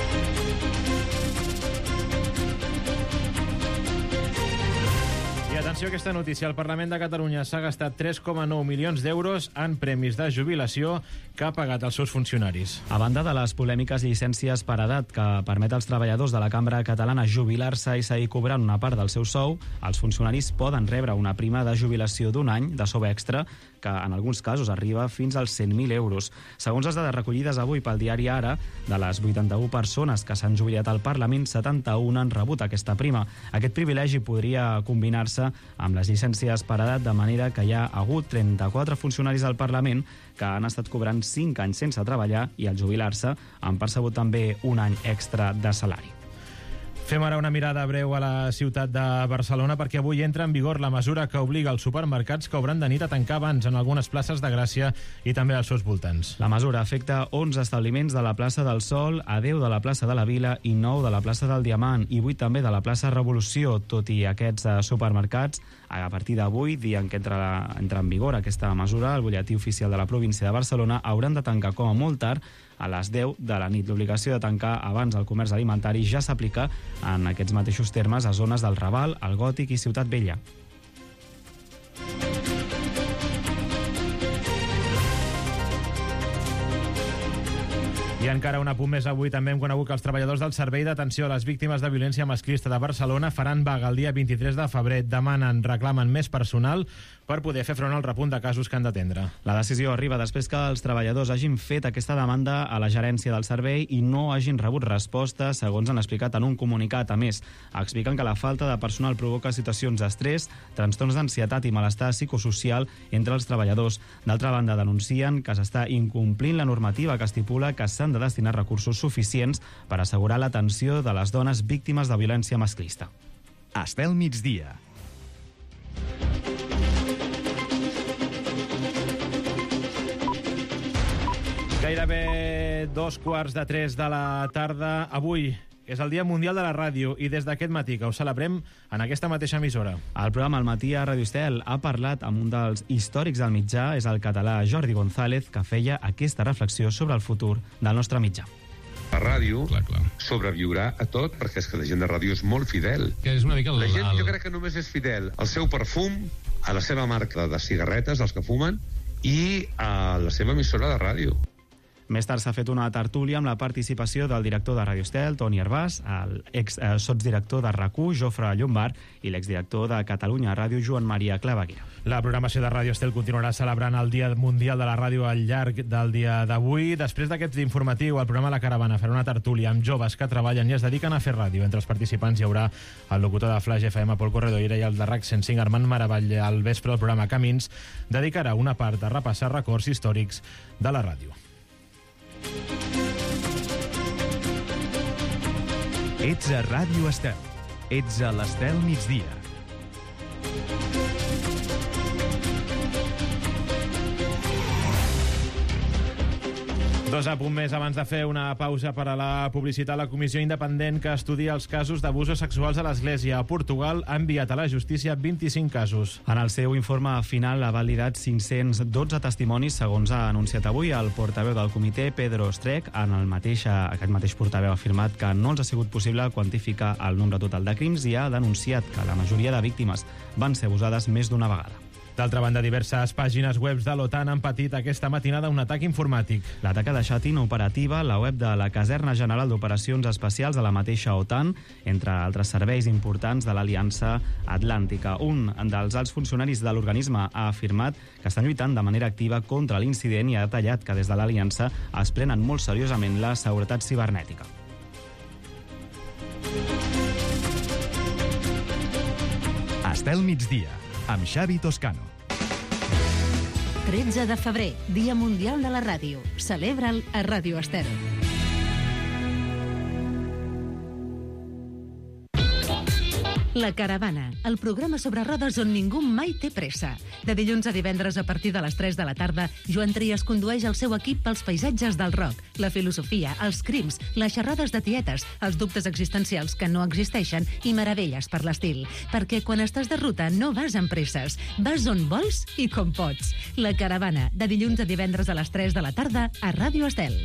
Speaker 1: I atenció a aquesta notícia. El Parlament de Catalunya s'ha gastat tres coma nou milions d'euros en premis de jubilació que ha pagat els seus funcionaris.
Speaker 3: A banda de les polèmiques llicències per edat que permet als treballadors de la Cambra Catalana jubilar-se i seguir cobrant una part del seu sou, els funcionaris poden rebre una prima de jubilació d'un any de sou extra que en alguns casos arriba fins als cent mil euros. Segons les dades recollides avui pel diari Ara, de les vuitanta-una persones que s'han jubilat al Parlament, setanta-una han rebut aquesta prima. Aquest privilegi podria combinar-se amb les llicències per edat, de manera que hi ha hagut trenta-quatre funcionaris del Parlament que han estat cobrant cinc anys sense treballar i al jubilar-se han percebut també un any extra de salari.
Speaker 1: Fem ara una mirada breu a la ciutat de Barcelona perquè avui entra en vigor la mesura que obliga els supermercats que obren de nit a tancar abans en algunes places de Gràcia i també als seus voltants.
Speaker 3: La mesura afecta onze establiments de la plaça del Sol, a deu de la plaça de la Vila i nou de la plaça del Diamant i vuit també de la plaça Revolució. Tot i aquests supermercats, a partir d'avui, dia en què entra, entra en vigor aquesta mesura, el butlletí oficial de la província de Barcelona hauran de tancar com a molt tard a les deu de la nit. L'obligació de tancar abans el comerç alimentari ja s'aplica en aquests mateixos termes a zones del Raval, el Gòtic i Ciutat Vella.
Speaker 1: I I encara un apunt més avui també hem conegut que els treballadors del Servei d'Atenció a les Víctimes de Violència Masclista de Barcelona faran vaga el dia vint-i-tres de febrer. Demanen, reclamen més personal per poder fer front al repunt de casos que han d'atendre.
Speaker 3: La decisió arriba després que els treballadors hagin fet aquesta demanda a la gerència del servei i no hagin rebut resposta, segons han explicat en un comunicat. A més, expliquen que la falta de personal provoca situacions d'estrès, trastorns d'ansietat i malestar psicosocial entre els treballadors. D'altra banda, denuncien que s'està incomplint la normativa que estipula que s'han de destinar recursos suficients per assegurar l'atenció de les dones víctimes de violència masclista.
Speaker 2: Estel migdia.
Speaker 1: Gairebé dos quarts de tres de la tarda. Avui és el Dia Mundial de la Ràdio i des d'aquest matí que ho celebrem en aquesta mateixa emissora.
Speaker 3: El programa Al matí a Ràdio Estel ha parlat amb un dels històrics del mitjà, és el català Jordi González, que feia aquesta reflexió sobre el futur del nostre mitjà.
Speaker 16: La ràdio clar, clar. sobreviurà a tot perquè és que la gent de ràdio és molt fidel.
Speaker 17: Que és una mica el,
Speaker 16: la gent
Speaker 17: el...
Speaker 16: jo crec que només és fidel al seu perfum, a la seva marca de cigarretes, els que fumen, i a la seva emissora de ràdio.
Speaker 3: Més tard s'ha fet una tertúlia amb la participació del director de Ràdio Estel, Toni Hervàs, el ex-sotsdirector de RAC u, Jofre Llombard, i l'exdirector de Catalunya Ràdio, Joan Maria Claveguera.
Speaker 1: La programació de Ràdio Estel continuarà celebrant el Dia Mundial de la Ràdio al llarg del dia d'avui. Després d'aquest informatiu, el programa La Caravana farà una tertúlia amb joves que treballen i es dediquen a fer ràdio. Entre els participants hi haurà el locutor de Flash F M, Pol Corredoira, i el de RAC cent cinc, Armand Maravall. Al vespre, el programa Camins dedicarà una part a repassar records històrics de la ràdio.
Speaker 2: Ets a Ràdio Estel. Ets a l'Estel migdia.
Speaker 1: Dos a punt més abans de fer una pausa per a la publicitat. La comissió independent que estudia els casos d'abusos sexuals a l'Església a Portugal ha enviat a la justícia vint-i-cinc casos.
Speaker 3: En el seu informe final ha validat cinc-cents dotze testimonis, segons ha anunciat avui el portaveu del comitè, Pedro Streck. En el mateix, aquest mateix portaveu ha afirmat que no els ha sigut possible quantificar el nombre total de crims i ha denunciat que la majoria de víctimes van ser abusades més d'una vegada.
Speaker 1: D'altra banda, diverses pàgines webs de l'OTAN han patit aquesta matinada un atac informàtic.
Speaker 3: L'atac ha deixat inoperativa la web de la Caserna General d'Operacions Especials de la mateixa OTAN, entre altres serveis importants de l'Aliança Atlàntica. Un dels alts funcionaris de l'organisme ha afirmat que estan lluitant de manera activa contra l'incident i ha detallat que des de l'Aliança es prenen molt seriosament la seguretat cibernètica.
Speaker 2: Estel migdia, amb Xavi Toscano.
Speaker 18: tretze de febrer, Dia Mundial de la Ràdio. Celebra'l a Ràdio Estel. La Caravana, el programa sobre rodes on ningú mai té pressa. De dilluns a divendres a partir de les tres de la tarda, Joan Trias condueix el seu equip pels paisatges del rock, la filosofia, els crims, les xerrades de tietes, els dubtes existencials que no existeixen i meravelles per l'estil. Perquè quan estàs de ruta no vas amb presses, vas on vols i com pots. La Caravana, de dilluns a divendres a les tres de la tarda a Ràdio Estel.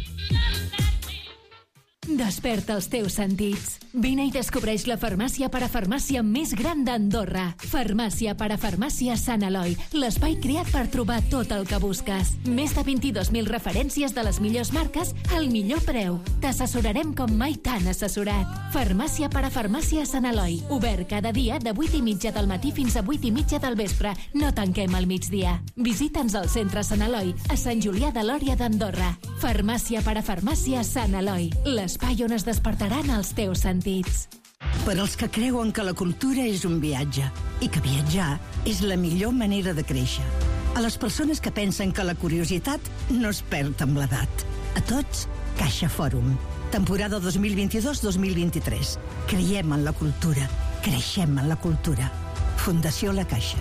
Speaker 18: Desperta els teus sentits. Vine i descobreix la farmàcia parafarmàcia més gran d'Andorra. Farmàcia parafarmàcia Sant Eloi, l'espai creat per trobar tot el que busques. Més de vint-i-dos mil referències de les millors marques al millor preu. T'assessorarem com mai t'han assessorat. Farmàcia parafarmàcia Sant Eloi, obert cada dia de vuit i mitja del matí fins a vuit i mitja del vespre. No tanquem al migdia. Visita'ns al centre Sant Eloi, a Sant Julià de Lòria d'Andorra. Farmàcia parafarmàcia Sant Eloi, l'espai on es despertaran els teus sentits.
Speaker 19: Per als que creuen que la cultura és un viatge i que viatjar és la millor manera de créixer. A les persones que pensen que la curiositat no es perd amb l'edat. A tots, Caixa Fòrum. Temporada dos mil vint-i-dos dos mil vint-i-tres. Creiem en la cultura. Creixem en la cultura. Fundació La Caixa.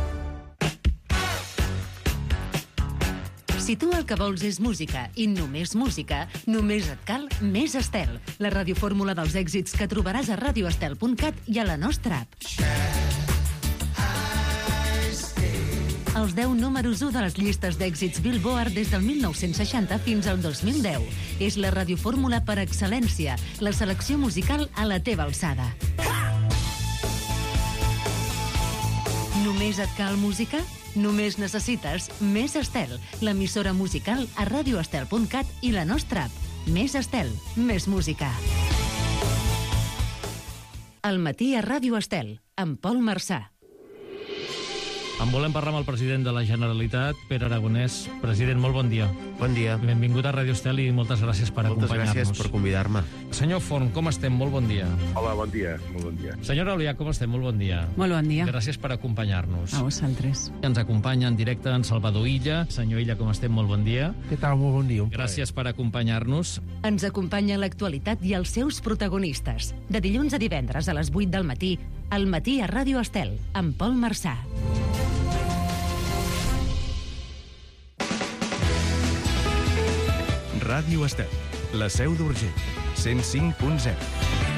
Speaker 18: Si tu el que vols és música i només música, només et cal Més Estel, la radiofórmula dels èxits que trobaràs a radio estel punt cat i a la nostra app. Els deu números u de les llistes d'èxits Billboard des del mil nou-cents seixanta fins al dos mil deu. És la radiofórmula per excel·lència, la selecció musical a la teva alçada. Només et cal música? Només necessites Més Estel, l'emissora musical a radio estel punt cat i la nostra app.
Speaker 17: Més Estel, més música. Al matí a Ràdio Estel, amb Pol Marçà.
Speaker 20: En volem parlar amb el president de la Generalitat, Pere Aragonès. President, molt bon dia.
Speaker 21: Bon dia.
Speaker 20: Benvingut a Ràdio Estel i moltes gràcies per
Speaker 21: Moltes
Speaker 20: acompanyar-nos.
Speaker 21: gràcies per convidar-me.
Speaker 20: Senyor Forn, com estem? Molt bon dia.
Speaker 22: Hola, bon dia. Molt bon dia.
Speaker 20: Senyora Olià, com estem? Molt bon dia.
Speaker 23: Molt bon dia.
Speaker 20: Gràcies per acompanyar-nos.
Speaker 23: A vosaltres.
Speaker 20: Ens acompanya en directe en Salvador Illa. Senyor Illa, com estem? Molt bon dia.
Speaker 21: Què tal? Molt bon dia.
Speaker 20: Gràcies per acompanyar-nos.
Speaker 17: Ens acompanya l'actualitat i els seus protagonistes. De dilluns a divendres a les vuit del matí, al matí a Ràdio Estel, amb Pol Marçà.
Speaker 2: Ràdio Estel, la seu d'Urgell, cent cinc punt zero.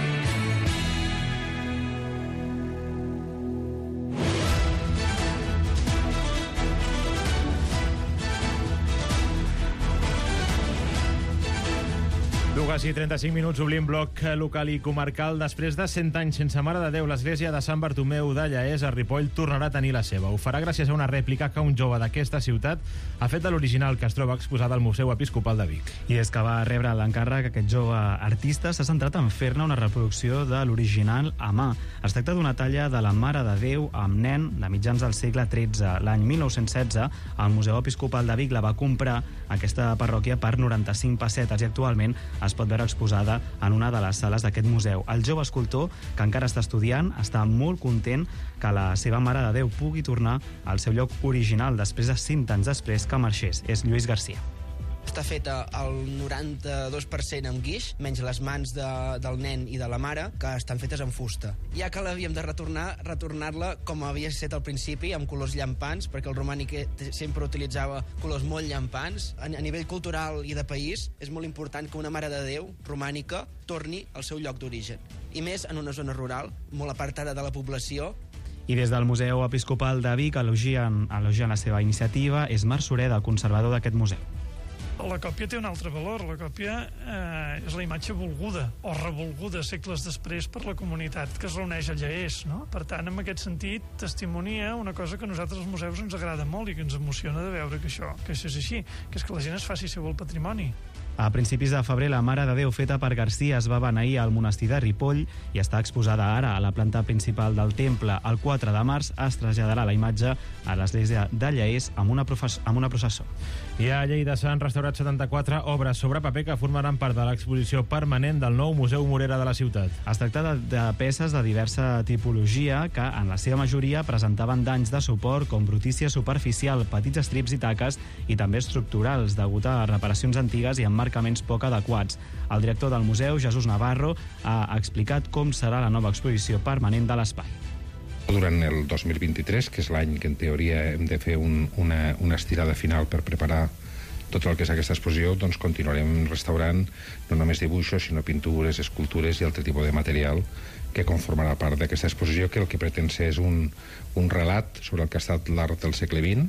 Speaker 1: Dues i trenta-cinc minuts, oblim bloc local i comarcal. Després de cent anys sense Mare de Déu, l'església de Sant Bartomeu de Lleès a Ripoll tornarà a tenir la seva. Ho farà gràcies a una rèplica que un jove d'aquesta ciutat ha fet de l'original, que es troba exposada al Museu Episcopal de Vic.
Speaker 3: I és que va rebre l'encàrrec, aquest jove artista s'ha centrat en fer-ne una reproducció de l'original a mà. Es tracta d'una talla de la Mare de Déu amb nen de mitjans del segle tretze. L'any mil nou-cents setze, el Museu Episcopal de Vic la va comprar aquesta parròquia per noranta-cinc pessetes i actualment es pot veure exposada en una de les sales d'aquest museu. El jove escultor, que encara està estudiant, està molt content que la seva Mare de Déu pugui tornar al seu lloc original després de cent anys després que marxés. És Lluís Garcia.
Speaker 24: Està feta al noranta-dos per cent amb guix, menys les mans de, del nen i de la mare, que estan fetes en fusta. Ja que l'havíem de retornar, retornar-la com havia estat al principi, amb colors llampants, perquè el romànic sempre utilitzava colors molt llampants. A, a nivell cultural i de país, és molt important que una Mare de Déu romànica torni al seu lloc d'origen. I més en una zona rural, molt apartada de la població.
Speaker 3: I des del Museu Episcopal de Vic elogien, elogien la seva iniciativa. És Marc Sureda, conservador d'aquest museu.
Speaker 25: La còpia té un altre valor. La còpia eh, és la imatge volguda o revolguda segles després per la comunitat que es reuneix a Lleès, no? Per tant, en aquest sentit, testimonia una cosa que a nosaltres als museus ens agrada molt i que ens emociona de veure que això, que això és així, que és que la gent es faci seu el patrimoni.
Speaker 3: A principis de febrer, la Mare de Déu feta per Garcia es va beneir al monestir de Ripoll i està exposada ara a la planta principal del temple. El quatre de març es traslladarà la imatge a l'església de Lleès amb una, amb una processó.
Speaker 1: I a Lleida s'han restaurat setanta-quatre obres sobre paper que formaran part de l'exposició permanent del nou Museu Morera de la ciutat.
Speaker 3: Es tracta de, de peces de diversa tipologia que, en la seva majoria, presentaven danys de suport com brutícia superficial, petits estrips i taques i també estructurals, degut a reparacions antigues i emmarcaments poc adequats. El director del museu, Jesús Navarro, ha explicat com serà la nova exposició permanent de l'espai.
Speaker 26: Durant el dos mil vint-i-tres, que és l'any que en teoria hem de fer un, una, una estirada final per preparar tot el que és aquesta exposició, doncs continuarem restaurant no només dibuixos, sinó pintures, escultures i altre tipus de material que conformarà part d'aquesta exposició, que el que pretén ser és un, un relat sobre el que ha estat l'art del segle vint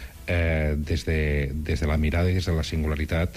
Speaker 26: eh, des, de, des de la mirada i des de la singularitat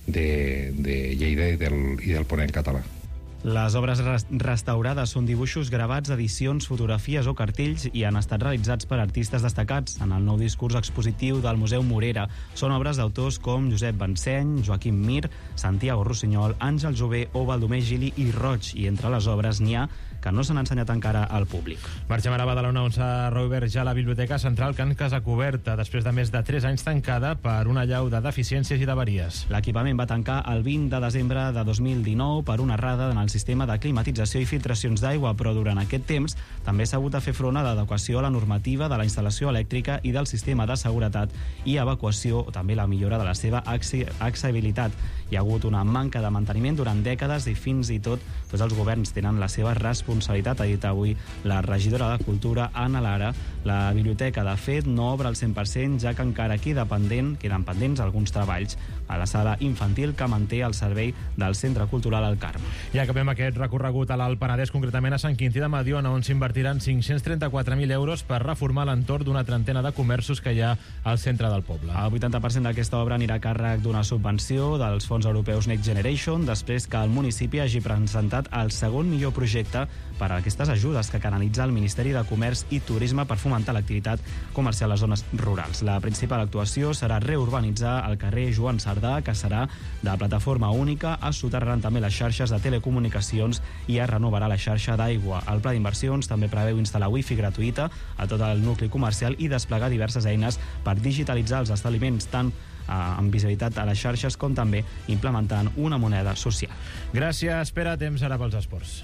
Speaker 26: de, de Lleida i del, i del Ponent català.
Speaker 3: Les obres restaurades són dibuixos gravats, edicions, fotografies o cartells i han estat realitzats per artistes destacats en el nou discurs expositiu del Museu Morera. Són obres d'autors com Josep Banseny, Joaquim Mir, Santiago Rossinyol, Àngel Jové o Baldomer Gili i Roig, i entre les obres n'hi ha que no s'han ensenyat encara al públic.
Speaker 1: Marxem ara a Badalona, on s'ha reobert ja la Biblioteca Central Can Casacoberta, després de més de tres anys tancada per una allau de deficiències i d'avaries.
Speaker 3: L'equipament va tancar el vint de desembre de dos mil dinou per una errada en el sistema de climatització i filtracions d'aigua, però durant aquest temps també s'ha hagut de fer front a l'adequació a la normativa de la instal·lació elèctrica i del sistema de seguretat i evacuació, o també la millora de la seva accessibilitat. Hi ha hagut una manca de manteniment durant dècades i fins i tot tots els governs tenen la seva responsabilitat, ha dit avui la regidora de Cultura, Anna Lara. La biblioteca, de fet, no obre al cent per cent, ja que encara queda pendent, queden pendents alguns treballs a la sala infantil que manté el servei del Centre Cultural El Carme.
Speaker 1: I acabem aquest recorregut a l'Alt Penedès, concretament a Sant Quintí de Mediona, on s'invertiran cinc-cents trenta-quatre mil euros per reformar l'entorn d'una trentena de comerços que hi ha al centre del poble.
Speaker 3: El vuitanta per cent d'aquesta obra anirà a càrrec d'una subvenció dels fons fons europeus Next Generation, després que el municipi hagi presentat el segon millor projecte per a aquestes ajudes que canalitza el Ministeri de Comerç i Turisme per fomentar l'activitat comercial a les zones rurals. La principal actuació serà reurbanitzar el carrer Joan Sardà, que serà de plataforma única, es soterraran també les xarxes de telecomunicacions i es renovarà la xarxa d'aigua. El pla d'inversions també preveu instal·lar wifi gratuïta a tot el nucli comercial i desplegar diverses eines per digitalitzar els establiments, tant amb visibilitat a les xarxes com també implementant una moneda social.
Speaker 1: Gràcies, Pere. Temps ara pels esports.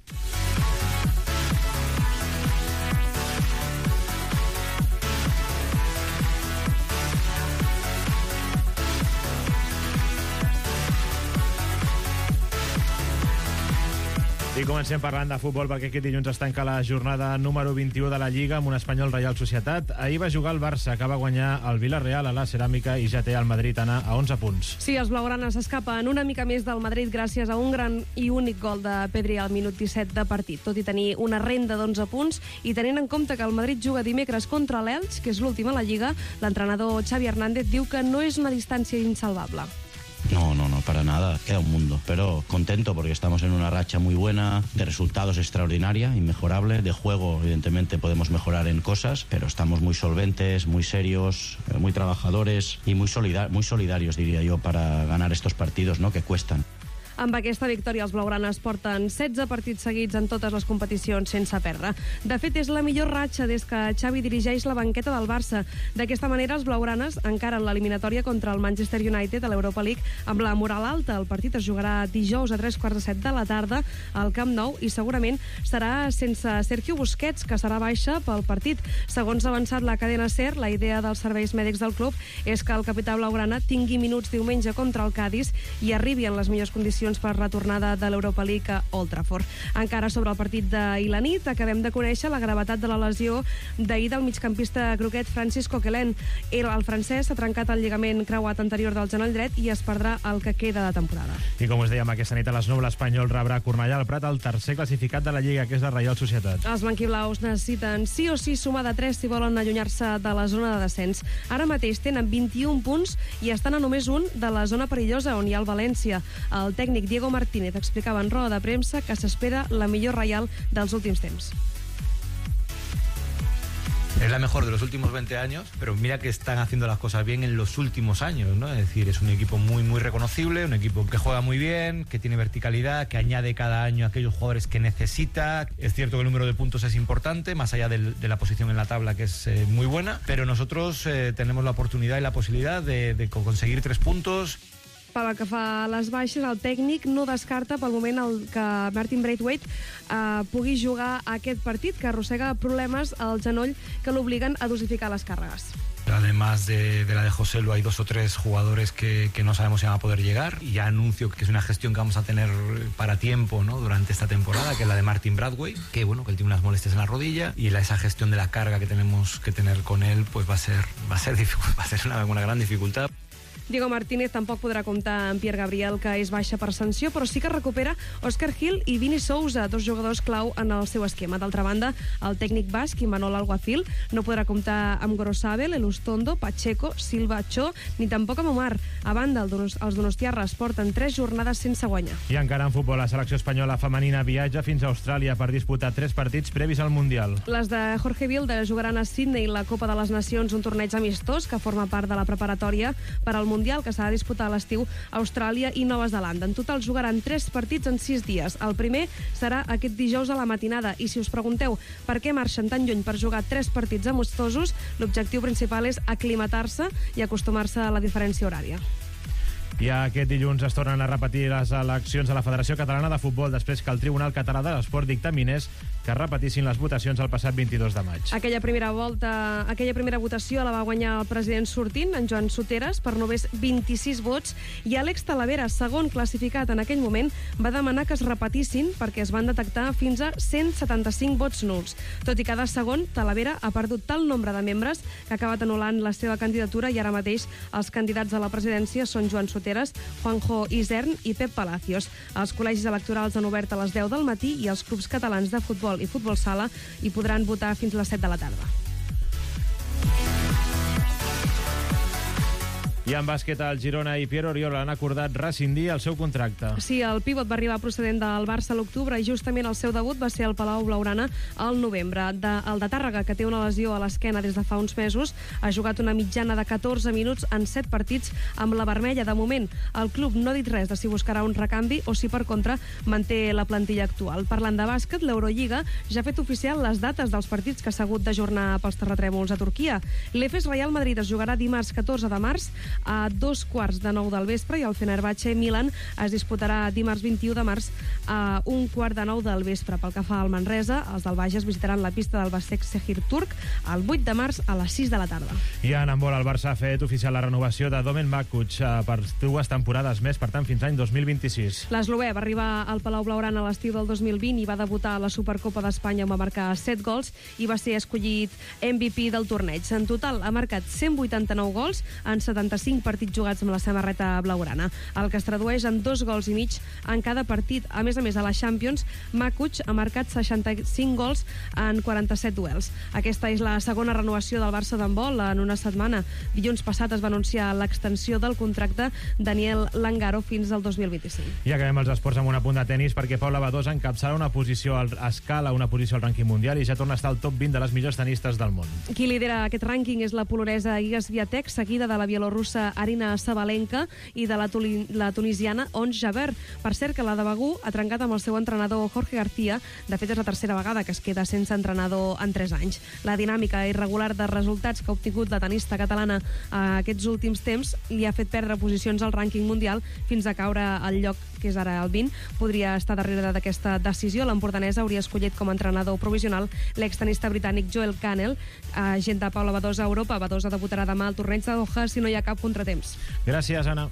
Speaker 1: I comencem parlant de futbol perquè aquest dilluns es tanca la jornada número vint-i-u de la Lliga amb un Espanyol Reial Societat. Ahir va jugar el Barça, que va guanyar el Villarreal a la Ceràmica i ja té el Madrid anar a onze punts.
Speaker 6: Sí, els blaugranes s'escapen una mica més del Madrid gràcies a un gran i únic gol de Pedri al minut disset de partit, tot i tenir una renda d'onze punts i tenint en compte que el Madrid juga dimecres contra l'Elx, que és l'últim a la Lliga, l'entrenador Xavi Hernández diu que no és una distància insalvable.
Speaker 7: No, no, no, para nada, queda un mundo, pero contento porque estamos en una racha muy buena, de resultados extraordinaria, inmejorable, de juego evidentemente podemos mejorar en cosas, pero estamos muy solventes, muy serios, muy trabajadores y muy, solidar muy solidarios, diría yo, para ganar estos partidos, ¿no?, que cuestan.
Speaker 6: Amb aquesta victòria, els blaugranes porten setze partits seguits en totes les competicions sense perdre. De fet, és la millor ratxa des que Xavi dirigeix la banqueta del Barça. D'aquesta manera, els blaugranes encaren l'eliminatòria contra el Manchester United a l'Europa League amb la moral alta. El partit es jugarà dijous a tres quarts de set de la tarda al Camp Nou i segurament serà sense Sergio Busquets, que serà baixa pel partit. Segons ha avançat la cadena SER, la idea dels serveis mèdics del club és que el capità blaugrana tingui minuts diumenge contra el Cádiz i arribi en les millors condicions per la tornada de l'Europa League a Old Trafford. Encara sobre el partit d'ahir la nit, acabem de conèixer la gravetat de la lesió d'ahir del migcampista croquet Francis Coquelin. El, el francès s'ha trencat el lligament creuat anterior del genoll dret i es perdrà el que queda de temporada.
Speaker 1: I com us dèiem, aquesta nit a les nou l'Espanyol rebrà Cornellà al Prat, el tercer classificat de la Lliga, que és la Reial Societat.
Speaker 6: Els blanquiblaus necessiten sí o sí sumar de tres si volen allunyar-se de la zona de descens. Ara mateix tenen vint-i-un punts i estan a només un de la zona perillosa on hi ha el València. El tècnic Diego Martínez explicava en roda de premsa que s'espera la millor Reial dels últims temps.
Speaker 8: Es la mejor de los últimos veinte años, pero mira que están haciendo las cosas bien en los últimos años, ¿no? Es decir, es un equipo muy, muy reconocible, un equipo que juega muy bien, que tiene verticalidad, que añade cada año aquellos jugadores que necesita. Es cierto que el número de puntos es importante, más allá del, de la posición en la tabla, que es eh, muy buena, pero nosotros eh, tenemos la oportunidad y la posibilidad de, de conseguir tres puntos.
Speaker 6: Pel que fa a les baixes, el tècnic no descarta pel moment el que Martin Braithwaite eh, pugui jugar a aquest partit, que arrossega problemes al genoll que l'obliguen a dosificar les càrregues.
Speaker 8: Además de, de la de José Lu, hay dos o tres jugadores que, que no sabemos si van a poder llegar. Y ya anuncio que es una gestión que vamos a tener para tiempo, ¿no?, durante esta temporada, que es la de Martin Braithwaite, que bueno, que él tiene unas molestias en la rodilla, y la, esa gestión de la carga que tenemos que tener con él, pues va a ser, va a ser, va a ser una, una gran dificultad.
Speaker 6: Diego Martínez tampoc podrà comptar amb Pierre Gabriel, que és baixa per sanció, però sí que recupera Òscar Gil i Vini Sousa, dos jugadors clau en el seu esquema. D'altra banda, el tècnic basc, Imanol Alguacil, no podrà comptar amb Gorosabel, Elustondo, Pacheco, Silva, Cho, ni tampoc amb Omar. A banda, els donostiarres porten tres jornades sense guanyar.
Speaker 1: I encara en futbol, la selecció espanyola femenina viatja fins a Austràlia per disputar tres partits previs al Mundial.
Speaker 6: Les de Jorge Vilda jugaran a Sydney la Copa de les Nacions, un torneig amistós que forma part de la preparatòria per al Mundial Mundial que s'ha de disputar a l'estiu a Austràlia i Nova Zelanda. En total jugaran tres partits en sis dies. El primer serà aquest dijous a la matinada i si us pregunteu per què marxen tan lluny per jugar tres partits amistosos, l'objectiu principal és aclimatar-se i acostumar-se a la diferència horària.
Speaker 1: I aquest dilluns es tornen a repetir les eleccions a la Federació Catalana de Futbol després que el Tribunal Català de l'Esport dictaminés que repetissin les votacions el passat vint-i-dos de maig.
Speaker 6: Aquella primera volta, aquella primera votació la va guanyar el president sortint, en Joan Soteres, per només vint-i-sis vots, i Àlex Talavera, segon classificat en aquell moment, va demanar que es repetissin perquè es van detectar fins a cent setanta-cinc vots nuls. Tot i cada segon, Talavera ha perdut tal nombre de membres que ha acabat anul·lant la seva candidatura i ara mateix els candidats a la presidència són Joan Soteres, Juanjo Isern i Pep Palacios. Els col·legis electorals han obert a les deu del matí i els clubs catalans de futbol i futbol sala hi podran votar fins a les set de la tarda.
Speaker 1: I en bàsquet, el Girona i Piero Oriola han acordat rescindir el seu contracte.
Speaker 6: Sí, el pivot va arribar procedent del Barça a l'octubre i justament el seu debut va ser al Palau Blaugrana al novembre. De, el de Tàrrega, que té una lesió a l'esquena des de fa uns mesos, ha jugat una mitjana de catorze minuts en set partits amb la vermella. De moment, el club no ha dit res de si buscarà un recanvi o si, per contra, manté la plantilla actual. Parlant de bàsquet, l'Eurolliga ja ha fet oficial les dates dels partits que s'ha hagut d'ajornar pels terratrèmols a Turquia. L'Efes Real Madrid es jugarà dimarts catorze de març a dos quarts de nou del vespre i el Fenerbahçe Milan es disputarà dimarts vint-i-u de març a un quart de nou del vespre. Pel que fa al Manresa, els del Bages visitaran la pista del Başak Şehir turc el vuit de març a les sis de la tarda.
Speaker 1: I en handbol, el Barça ha fet oficial la renovació de Domen Makuc per dues temporades més, per tant, fins l'any dos mil vint-i-sis.
Speaker 6: L'eslovè va arribar al Palau Blaugrana a l'estiu del dos mil vint i va debutar a la Supercopa d'Espanya on va marcar set gols i va ser escollit M V P del torneig. En total ha marcat cent vuitanta-nou gols en setanta-cinc partits jugats amb la samarreta blaugrana, el que es tradueix en dos gols i mig en cada partit. A més a més, a la Champions, Makuc ha marcat seixanta-cinc gols en quaranta-set duels. Aquesta és la segona renovació del Barça d'handbol en una setmana. Dilluns passat es va anunciar l'extensió del contracte Daniel Langaro fins al dos mil vint-i-cinc.
Speaker 1: I acabem els esports amb un apunt de tenis perquè Paula Badosa encapçala una posició al, escala una posició al rànquing mundial i ja torna a estar al top vint de les millors tenistes del món.
Speaker 6: Qui lidera aquest rànquing és la polonesa Iga Swiatek, seguida de la bielorrussa Arina Sabalenka i de la, la tunisiana Ons Jabeur. Per cert, que la de Begú ha trencat amb el seu entrenador Jorge García. De fet, és la tercera vegada que es queda sense entrenador en tres anys. La dinàmica irregular de resultats que ha obtingut la tenista catalana a aquests últims temps li ha fet perdre posicions al rànquing mundial fins a caure al lloc que és ara el vint. Podria estar darrere d'aquesta decisió. L'empordanesa hauria escollit com a entrenador provisional l'extenista britànic Joel Cannell. Agent de Paula Badosa a Europa. Badosa debutarà demà al torneig de Doha si no hi ha cap contratemps.
Speaker 1: Gràcies, Anna.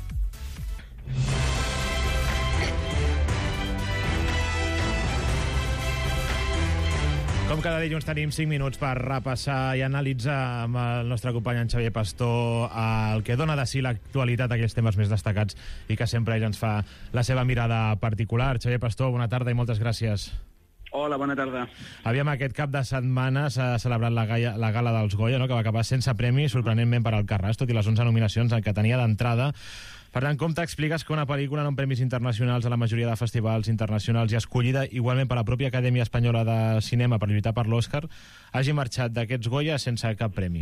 Speaker 1: Com cada dilluns tenim cinc minuts per repassar i analitzar amb el nostre company en Xavier Pastor el que dona de si l'actualitat, aquells temes més destacats i que sempre ell ens fa la seva mirada particular. Xavier Pastor, bona tarda i moltes gràcies.
Speaker 4: Hola, bona tarda.
Speaker 1: Aviam, aquest cap de setmana s'ha celebrat la, gaia, la gala dels Goya, no?, que va acabar sense premi, sorprenentment per Alcarràs, tot i les onze nominacions que tenia d'entrada. Per tant, com t'expliques que una pel·lícula amb premis internacionals a la majoria de festivals internacionals i escollida igualment per la pròpia Acadèmia Espanyola de Cinema per lluitar per l'Oscar hagi marxat d'aquests Goya sense cap premi?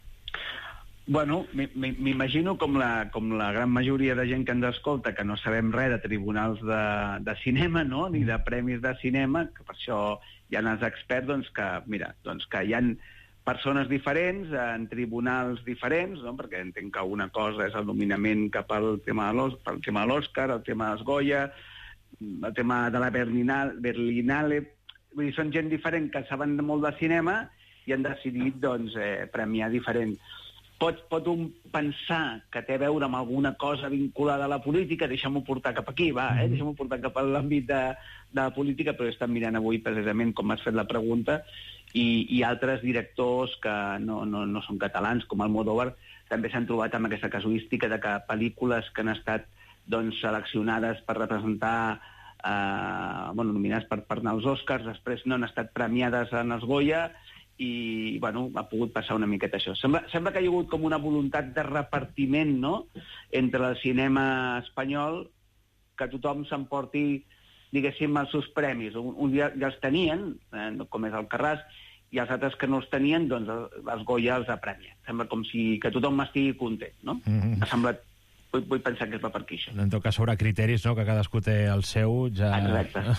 Speaker 4: Bueno, m'imagino com la, com la gran majoria de gent que ens escolta que no sabem res de tribunals de, de cinema, no?, ni de premis de cinema, que per això hi ha els experts, doncs que, mira, doncs que hi ha persones diferents en tribunals diferents, no?, perquè entenc que una cosa és el nominament cap al tema de l'Oscar, el tema dels Goya, el tema de la Berlinale, Berlinale, vull dir, són gent diferent que saben molt de cinema i han decidit, doncs, eh, premiar diferent. Pot, pot un pensar que té a veure amb alguna cosa vinculada a la política, deixa'm-ho portar cap aquí, va, eh? deixa'm-ho portar cap a l'àmbit de, de la política, però he estat mirant avui precisament com m'has fet la pregunta, i, i altres directors que no, no, no són catalans, com Almodóvar, també s'han trobat amb aquesta casuística de que pel·lícules que han estat, doncs, seleccionades per representar, eh, bueno, nominades per, per anar als Oscars, després no han estat premiades en els Goya, i, bueno, ha pogut passar una miqueta això. Sembla, sembla que hi ha hagut com una voluntat de repartiment, no?, entre el cinema espanyol, que tothom s'emporti, diguéssim, els seus premis. Uns ja, ja els tenien, eh, com és Alcarràs, i els altres que no els tenien, doncs els Goya els apremien. Sembla com si que tothom estigui content, no? Mm-hmm. Ha semblat, vull, vull pensar que es va per aquí, això.
Speaker 1: En tot cas, sobre criteris, no?, que cadascú té el seu, ja...
Speaker 4: Exacte.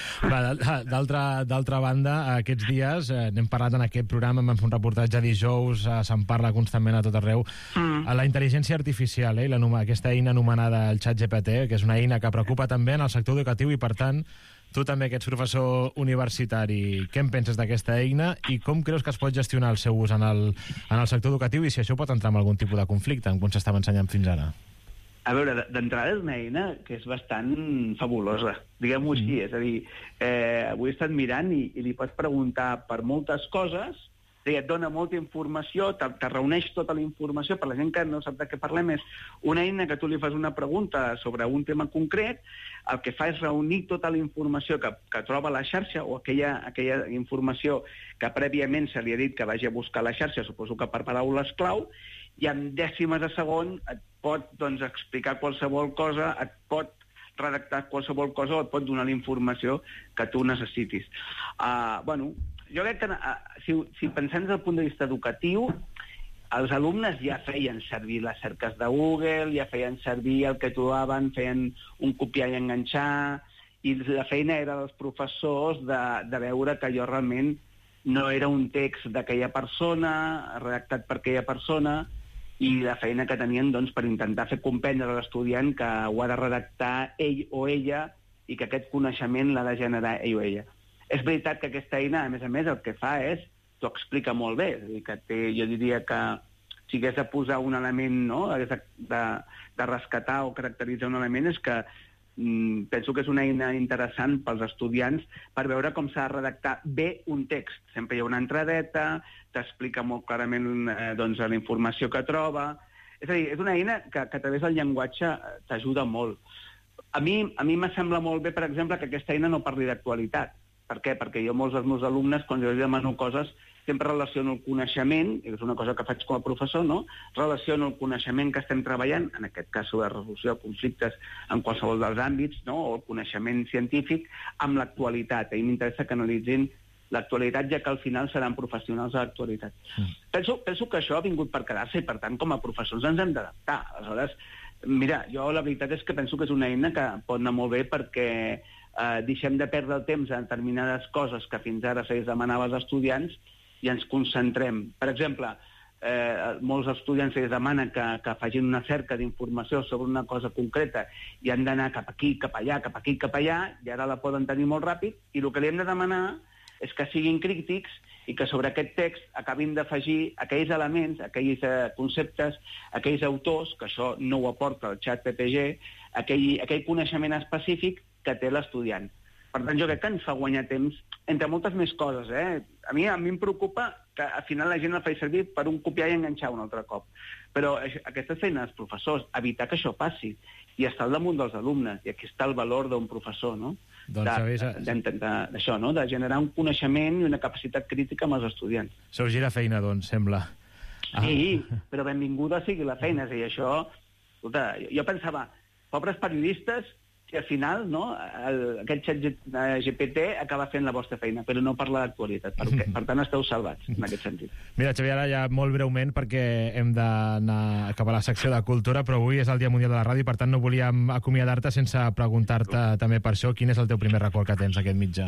Speaker 1: D'altra banda, aquests dies, eh, n'hem parlat en aquest programa, vam fer un reportatge dijous, eh, se'n parla constantment a tot arreu, mm. a la intel·ligència artificial, eh, la, aquesta eina anomenada el ChatGPT, que és una eina que preocupa també en el sector educatiu i, per tant, tu també, que ets professor universitari, què en penses d'aquesta eina i com creus que es pot gestionar el seu ús en el, en el sector educatiu i si això pot entrar en algun tipus de conflicte en com s'estava ensenyant fins ara?
Speaker 4: A veure, d'entrada és una eina que és bastant fabulosa, diguem-ho així. Mm. És a dir, eh, avui he estat mirant i, i li pots preguntar per moltes coses, et dona molta informació, te, te reuneix tota la informació. Per la gent que no sap de què parlem, és una eina que tu li fas una pregunta sobre un tema concret, el que fa és reunir tota la informació que, que troba a la xarxa o aquella, aquella informació que prèviament se li ha dit que vagi a buscar a la xarxa, suposo que per paraules clau, i en dècimes de segon et pot doncs, explicar qualsevol cosa, et pot redactar qualsevol cosa o et pot donar la informació que tu necessitis. Uh, bueno, jo crec que uh, si, si pensem des del punt de vista educatiu, els alumnes ja feien servir les cerques de Google, ja feien servir el que trobaven, feien un copiar i enganxar, i la feina era dels professors de, de veure que allò realment no era un text d'aquella persona, redactat per aquella persona, i la feina que tenien doncs, per intentar fer comprendre a l'estudiant que ho ha de redactar ell o ella i que aquest coneixement l'ha de generar ell o ella. És veritat que aquesta eina, a més a més, el que fa és, t'ho explica molt bé, és a dir, que té, jo diria que si hagués de posar un element, no?, hagués de, de, de rescatar o caracteritzar un element, és que mm, penso que és una eina interessant pels estudiants per veure com s'ha de redactar bé un text. Sempre hi ha una entradeta, t'explica molt clarament eh, doncs, la informació que troba. És a dir, és una eina que, que a través del llenguatge t'ajuda molt. A mi, a mi me sembla molt bé, per exemple, que aquesta eina no parli d'actualitat. Per què? Perquè jo, molts dels meus alumnes, quan jo els demano coses, sempre relaciono el coneixement, i és una cosa que faig com a professor, no? Relaciono el coneixement que estem treballant, en aquest cas sobre resolució de conflictes en qualsevol dels àmbits, no? O el coneixement científic, amb l'actualitat. A mi m'interessa que analitzin l'actualitat, ja que al final seran professionals de l'actualitat. Mm. Penso, penso que això ha vingut per quedar-se i, per tant, com a professors ens hem d'adaptar. Aleshores, mira, jo la veritat és que penso que és una eina que pot anar molt bé perquè eh, deixem de perdre el temps en determinades coses que fins ara se les demanava als estudiants i ens concentrem. Per exemple, eh, molts estudiants se les demana que, que facin una cerca d'informació sobre una cosa concreta i han d'anar cap aquí, cap allà, cap aquí, cap allà, i ara la poden tenir molt ràpid, i el que li hem de demanar és que siguin crítics i que sobre aquest text acabin d'afegir aquells elements, aquells eh, conceptes, aquells autors, que això no ho aporta el xat P P G, aquell, aquell coneixement específic que té l'estudiant. Per tant, jo crec que ens fa guanyar temps, entre moltes més coses. Eh? A mi a mi em preocupa que al final la gent el faci servir per un copiar i enganxar un altre cop. Però aquesta feina dels professors, evitar que això passi i estar al damunt dels alumnes, i aquí està el valor d'un professor, no?
Speaker 1: Doncs,
Speaker 4: d'això, no? De generar un coneixement i una capacitat crítica amb els estudiants.
Speaker 1: Se us gira feina, doncs, sembla.
Speaker 4: Sí, ah. Però benvinguda sigui la feina. És a dir, això... Escolta, jo pensava, pobres periodistes, que al final, no, el, aquest xat G P T acaba fent la vostra feina, però no parla d'actualitat. Per, per tant, esteu salvats, en aquest sentit.
Speaker 1: Mira, Xavier, ara ja molt breument, perquè hem d'anar cap a la secció de cultura, però avui és el Dia Mundial de la Ràdio, per tant no volíem acomiadar-te sense preguntar-te també per això quin és el teu primer record que tens aquest mitjà.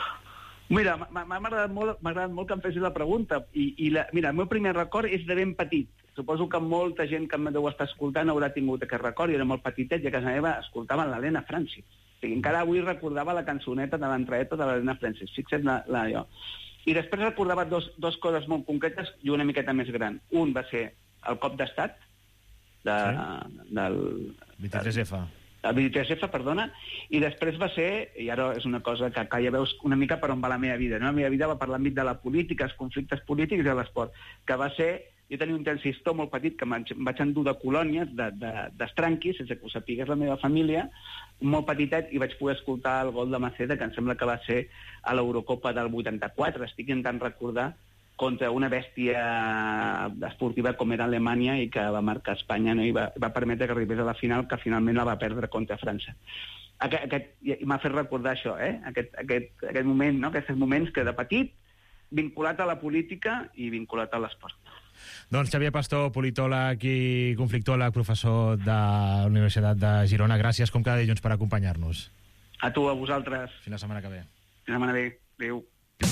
Speaker 4: Mira, m'ha agradat molt, molt que em fessis la pregunta. I, i la, mira, el meu primer record és de ben petit. Suposo que molta gent que em deu estar escoltant haurà tingut aquest record. Jo era molt petitet i a casa meva escoltava l'Helena Francis. O sigui, encara avui recordava la cançoneta de l'entraeta de l'Helena Francis. Fixa't la, la, jo. I després recordava dos, dos coses molt concretes i una miqueta més gran. Un va ser el cop d'estat de, sí? del...
Speaker 1: vint-i-tres F.
Speaker 4: El vint-i-tres F, perdona, i després va ser, i ara és una cosa que, que ja veus una mica per on va la meva vida, no? La meva vida va per l'àmbit de la política, els conflictes polítics i de l'esport, que va ser, jo tenia un transistor molt petit que em vaig endur de colònies, d'estranquis, de, de, sense que ho sapigués la meva família, molt petitet, i vaig poder escoltar el gol de Maceda, que em sembla que va ser a l'Eurocopa del vuitanta-quatre, estic intentant recordar, contra una bèstia esportiva com era Alemanya i que va marcar Espanya, no? I va, va permetre que arribés a la final, que finalment la va perdre contra França. Aquest, aquest, m'ha fet recordar això, eh? aquest, aquest, aquest moment, no? Aquests moments que de petit, vinculat a la política i vinculat a l'esport.
Speaker 1: Doncs Xavier Pastor, politòleg i conflictòleg, professor de la Universitat de Girona, gràcies com cada dilluns per acompanyar-nos.
Speaker 4: A tu, a vosaltres.
Speaker 1: Fins la setmana que ve.
Speaker 4: Fins la setmana que ve. Adéu.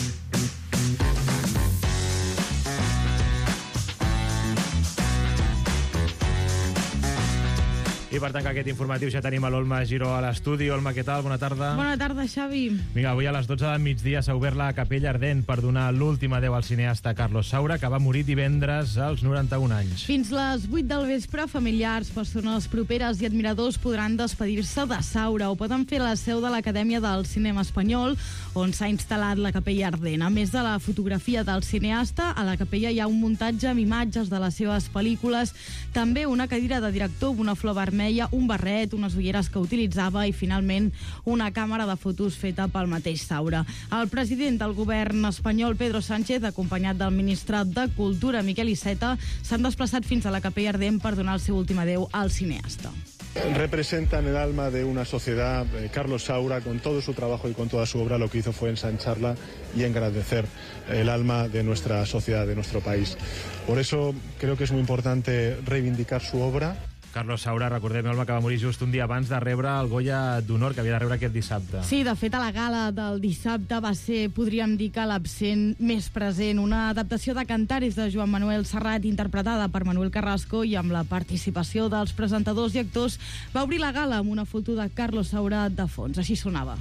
Speaker 1: I per tant que aquest informatiu ja tenim a l'Olma Giró a l'estudi. Olma, què tal? Bona tarda.
Speaker 5: Bona tarda, Xavi.
Speaker 1: Vinga, avui a les dotze del migdia s'ha obert la Capella Ardent per donar l'últim adeu al cineasta Carlos Saura, que va morir divendres als noranta-un anys.
Speaker 5: Fins les vuit del vespre, familiars, persones properes i admiradors podran despedir-se de Saura. Ho poden fer a la seu de l'Acadèmia del Cinema Espanyol, on s'ha instal·lat la Capella Ardent. A més de la fotografia del cineasta, a la capella hi ha un muntatge amb imatges de les seves pel·lícules, també una cadira de director amb una flor vermella vermella, un barret, unes ulleres que utilitzava i, finalment, una càmera de fotos feta pel mateix Saura. El president del govern espanyol, Pedro Sánchez, acompanyat del ministre de Cultura, Miquel Iceta, s'han desplaçat fins a la Capella Ardent per donar el seu últim adeu al cineasta.
Speaker 9: Representan el alma de una sociedad. eh, Carlos Saura, con todo su trabajo y con toda su obra, lo que hizo fue ensancharla y engrandecer el alma de nuestra sociedad, de nuestro país. Por eso creo que es muy importante reivindicar su obra.
Speaker 1: Carlos Saura, recordem, Olma, que va morir just un dia abans de rebre el Goya d'Honor, que havia de rebre aquest dissabte.
Speaker 5: Sí, de fet, a la gala del dissabte va ser, podríem dir, que l'absent més present. Una adaptació de Cantares de Joan Manuel Serrat, interpretada per Manuel Carrasco i amb la participació dels presentadors i actors, va obrir la gala amb una foto de Carlos Saura de fons. Així sonava.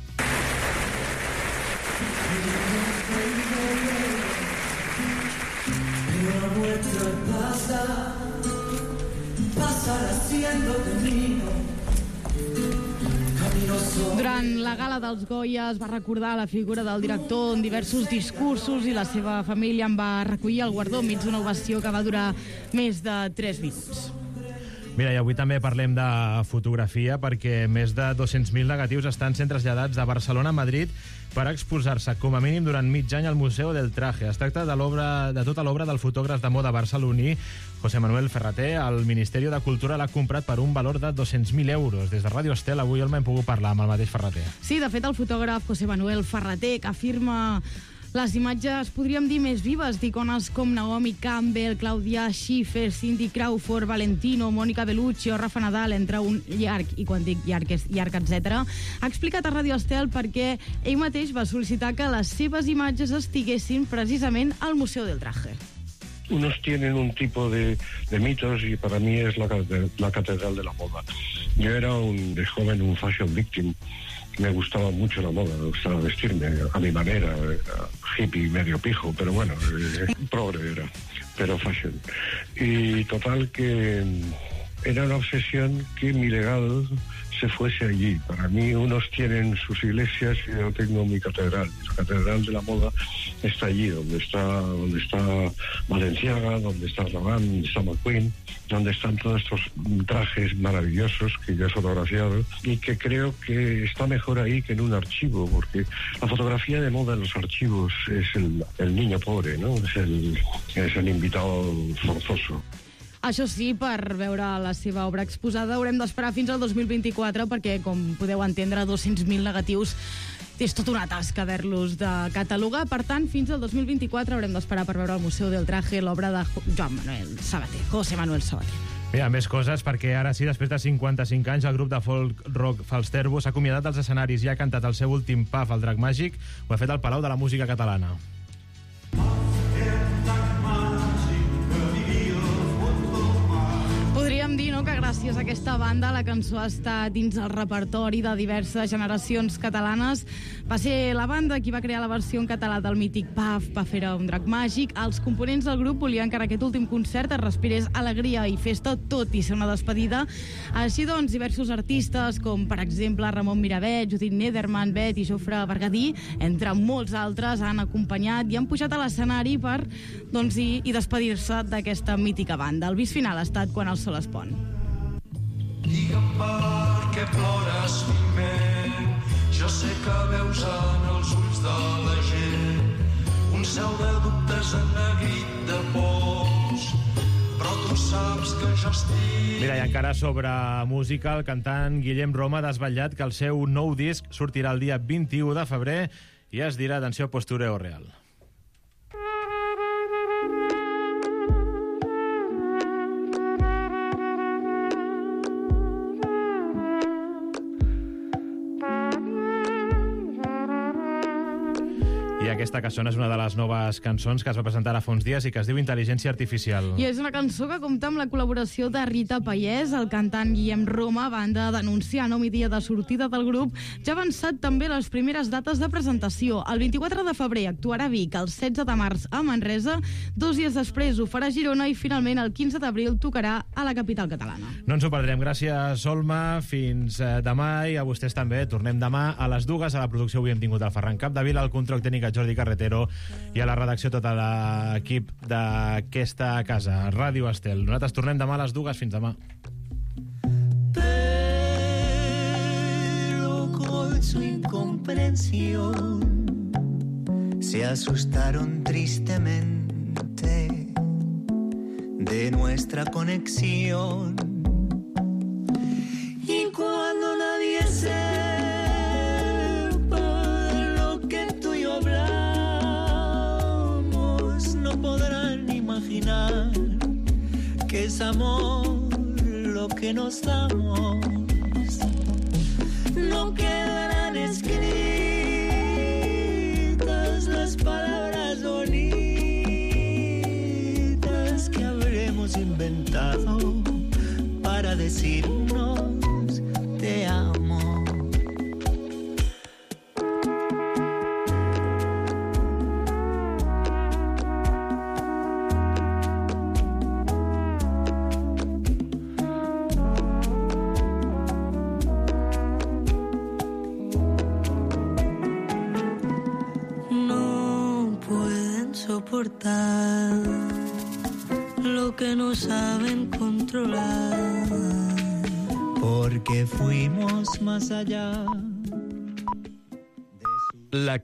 Speaker 5: Durant la gala dels Goya es va recordar la figura del director en diversos discursos i la seva família en va recollir el guardó enmig d'una ovació que va durar més de tres minuts.
Speaker 1: Mira, i avui també parlem de fotografia perquè més de dos-cents mil negatius estan sent traslladats de Barcelona a Madrid per exposar-se com a mínim durant mig any al Museu del Traje. Es tracta de, l'obra, de tota l'obra del fotògraf de moda barceloní José Manuel Ferrater. El Ministeri de Cultura l'ha comprat per un valor de dos-cents mil euros. Des de Ràdio Estel avui el hem pogut parlar amb el mateix Ferrater.
Speaker 5: Sí, de fet, el fotògraf José Manuel Ferrater, que afirma les imatges, podríem dir, més vives d'icones com Naomi Campbell, Claudia Schiffer, Cindy Crawford, Valentino, Mónica Bellucci o Rafa Nadal, entre un llarg, i quan dic llarg és llarg, etcètera, ha explicat a Ràdio Estel perquè ell mateix va sol·licitar que les seves imatges estiguessin precisament al Museu del Traje.
Speaker 10: Unos tienen un tipo de, de mitos y para mí es la, la catedral de la moda. Yo era un, de joven un fashion victim. Me gustaba mucho la moda, me gustaba vestirme a mi manera, hippie, medio pijo, pero bueno, eh, progre era, pero fashion. Y total que era una obsesión que mi legado se fuese allí. Para mí unos tienen sus iglesias y yo tengo mi catedral. La catedral de la moda está allí, donde está, donde está Balenciaga, donde está Rabanne, donde está McQueen, donde están todos estos trajes maravillosos que yo he fotografiado y que creo que está mejor ahí que en un archivo, porque la fotografía de moda en los archivos es el, el niño pobre, ¿no? Es el, es el invitado forzoso.
Speaker 5: Això sí, per veure la seva obra exposada haurem d'esperar fins al dos mil vint-i-quatre perquè, com podeu entendre, dos-cents mil negatius és tota una tasca haver-los de catalogar. Per tant, fins al dos mil vint-i-quatre haurem d'esperar per veure al Museu del Traje l'obra de Joan Manuel Sabater, José Manuel Sabater.
Speaker 1: Mira, més coses, perquè ara sí, després de cinquanta-cinc anys, el grup de folk rock Falsterbo s'ha acomiadat dels escenaris i ha cantat el seu últim puff al Drac Màgic. Ho ha fet al Palau de la Música Catalana.
Speaker 5: Podríem dir, no?, que gràcies a aquesta banda la cançó està dins el repertori de diverses generacions catalanes. Va ser la banda qui va crear la versió en català del mític Puff, Puff era un drac màgic. Els components del grup volien que en aquest últim concert es respirés alegria i festa, tot i ser una despedida. Així doncs, diversos artistes, com per exemple Ramon Miravet, Judit Nederman, Bet i Jofre Bergadí, entre molts altres, han acompanyat i han pujat a l'escenari per, doncs, i, i despedir-se d'aquesta mítica banda. El bis final ha estat quan el sol es pon.
Speaker 11: Digue'm per què plores, fill meu, jo sé que veus en els ulls de la gent un cel de dubtes ennegrit de pors, però tu saps que jo estic...
Speaker 1: Mira, i encara sobre música, el cantant Guillem Roma ha desvetllat que el seu nou disc sortirà el dia vint-i-u de febrer i es dirà, atenció, Postureo Real. I aquesta que sona és una de les noves cançons que es va presentar a fa uns dies i que es diu Intel·ligència Artificial.
Speaker 5: I és una cançó que compta amb la col·laboració de Rita Pallès. El cantant Guillem Roma, a banda d'anunciar nom i dia de sortida del grup, ja ha avançat també les primeres dates de presentació. El vint-i-quatre de febrer actuarà a Vic, el setze de març a Manresa, dos dies després ho farà a Girona i finalment el quinze d'abril tocarà a la capital catalana.
Speaker 1: No ens ho perdrem. Gràcies, Olma. Fins demà i a vostès també. Tornem demà a les dues. A la producció avui hem tingut el Ferran Capdevila, el control tècnic a Jordi Carretero i a la redacció tot l'equip d'aquesta casa, Ràdio Estel. Nosaltres tornem demà a les dues. Fins demà.
Speaker 12: con su incomprensión se asustaron tristemente de nuestra conexión. Y cuando nadie sepa lo que tú y yo hablamos, no podrán imaginar que es amor lo que nos damos. No quedarán escritas las palabras bonitas que habremos inventado para decirnos te amo. Soportar lo que no saben controlar, porque fuimos más allá.
Speaker 2: L'actualitat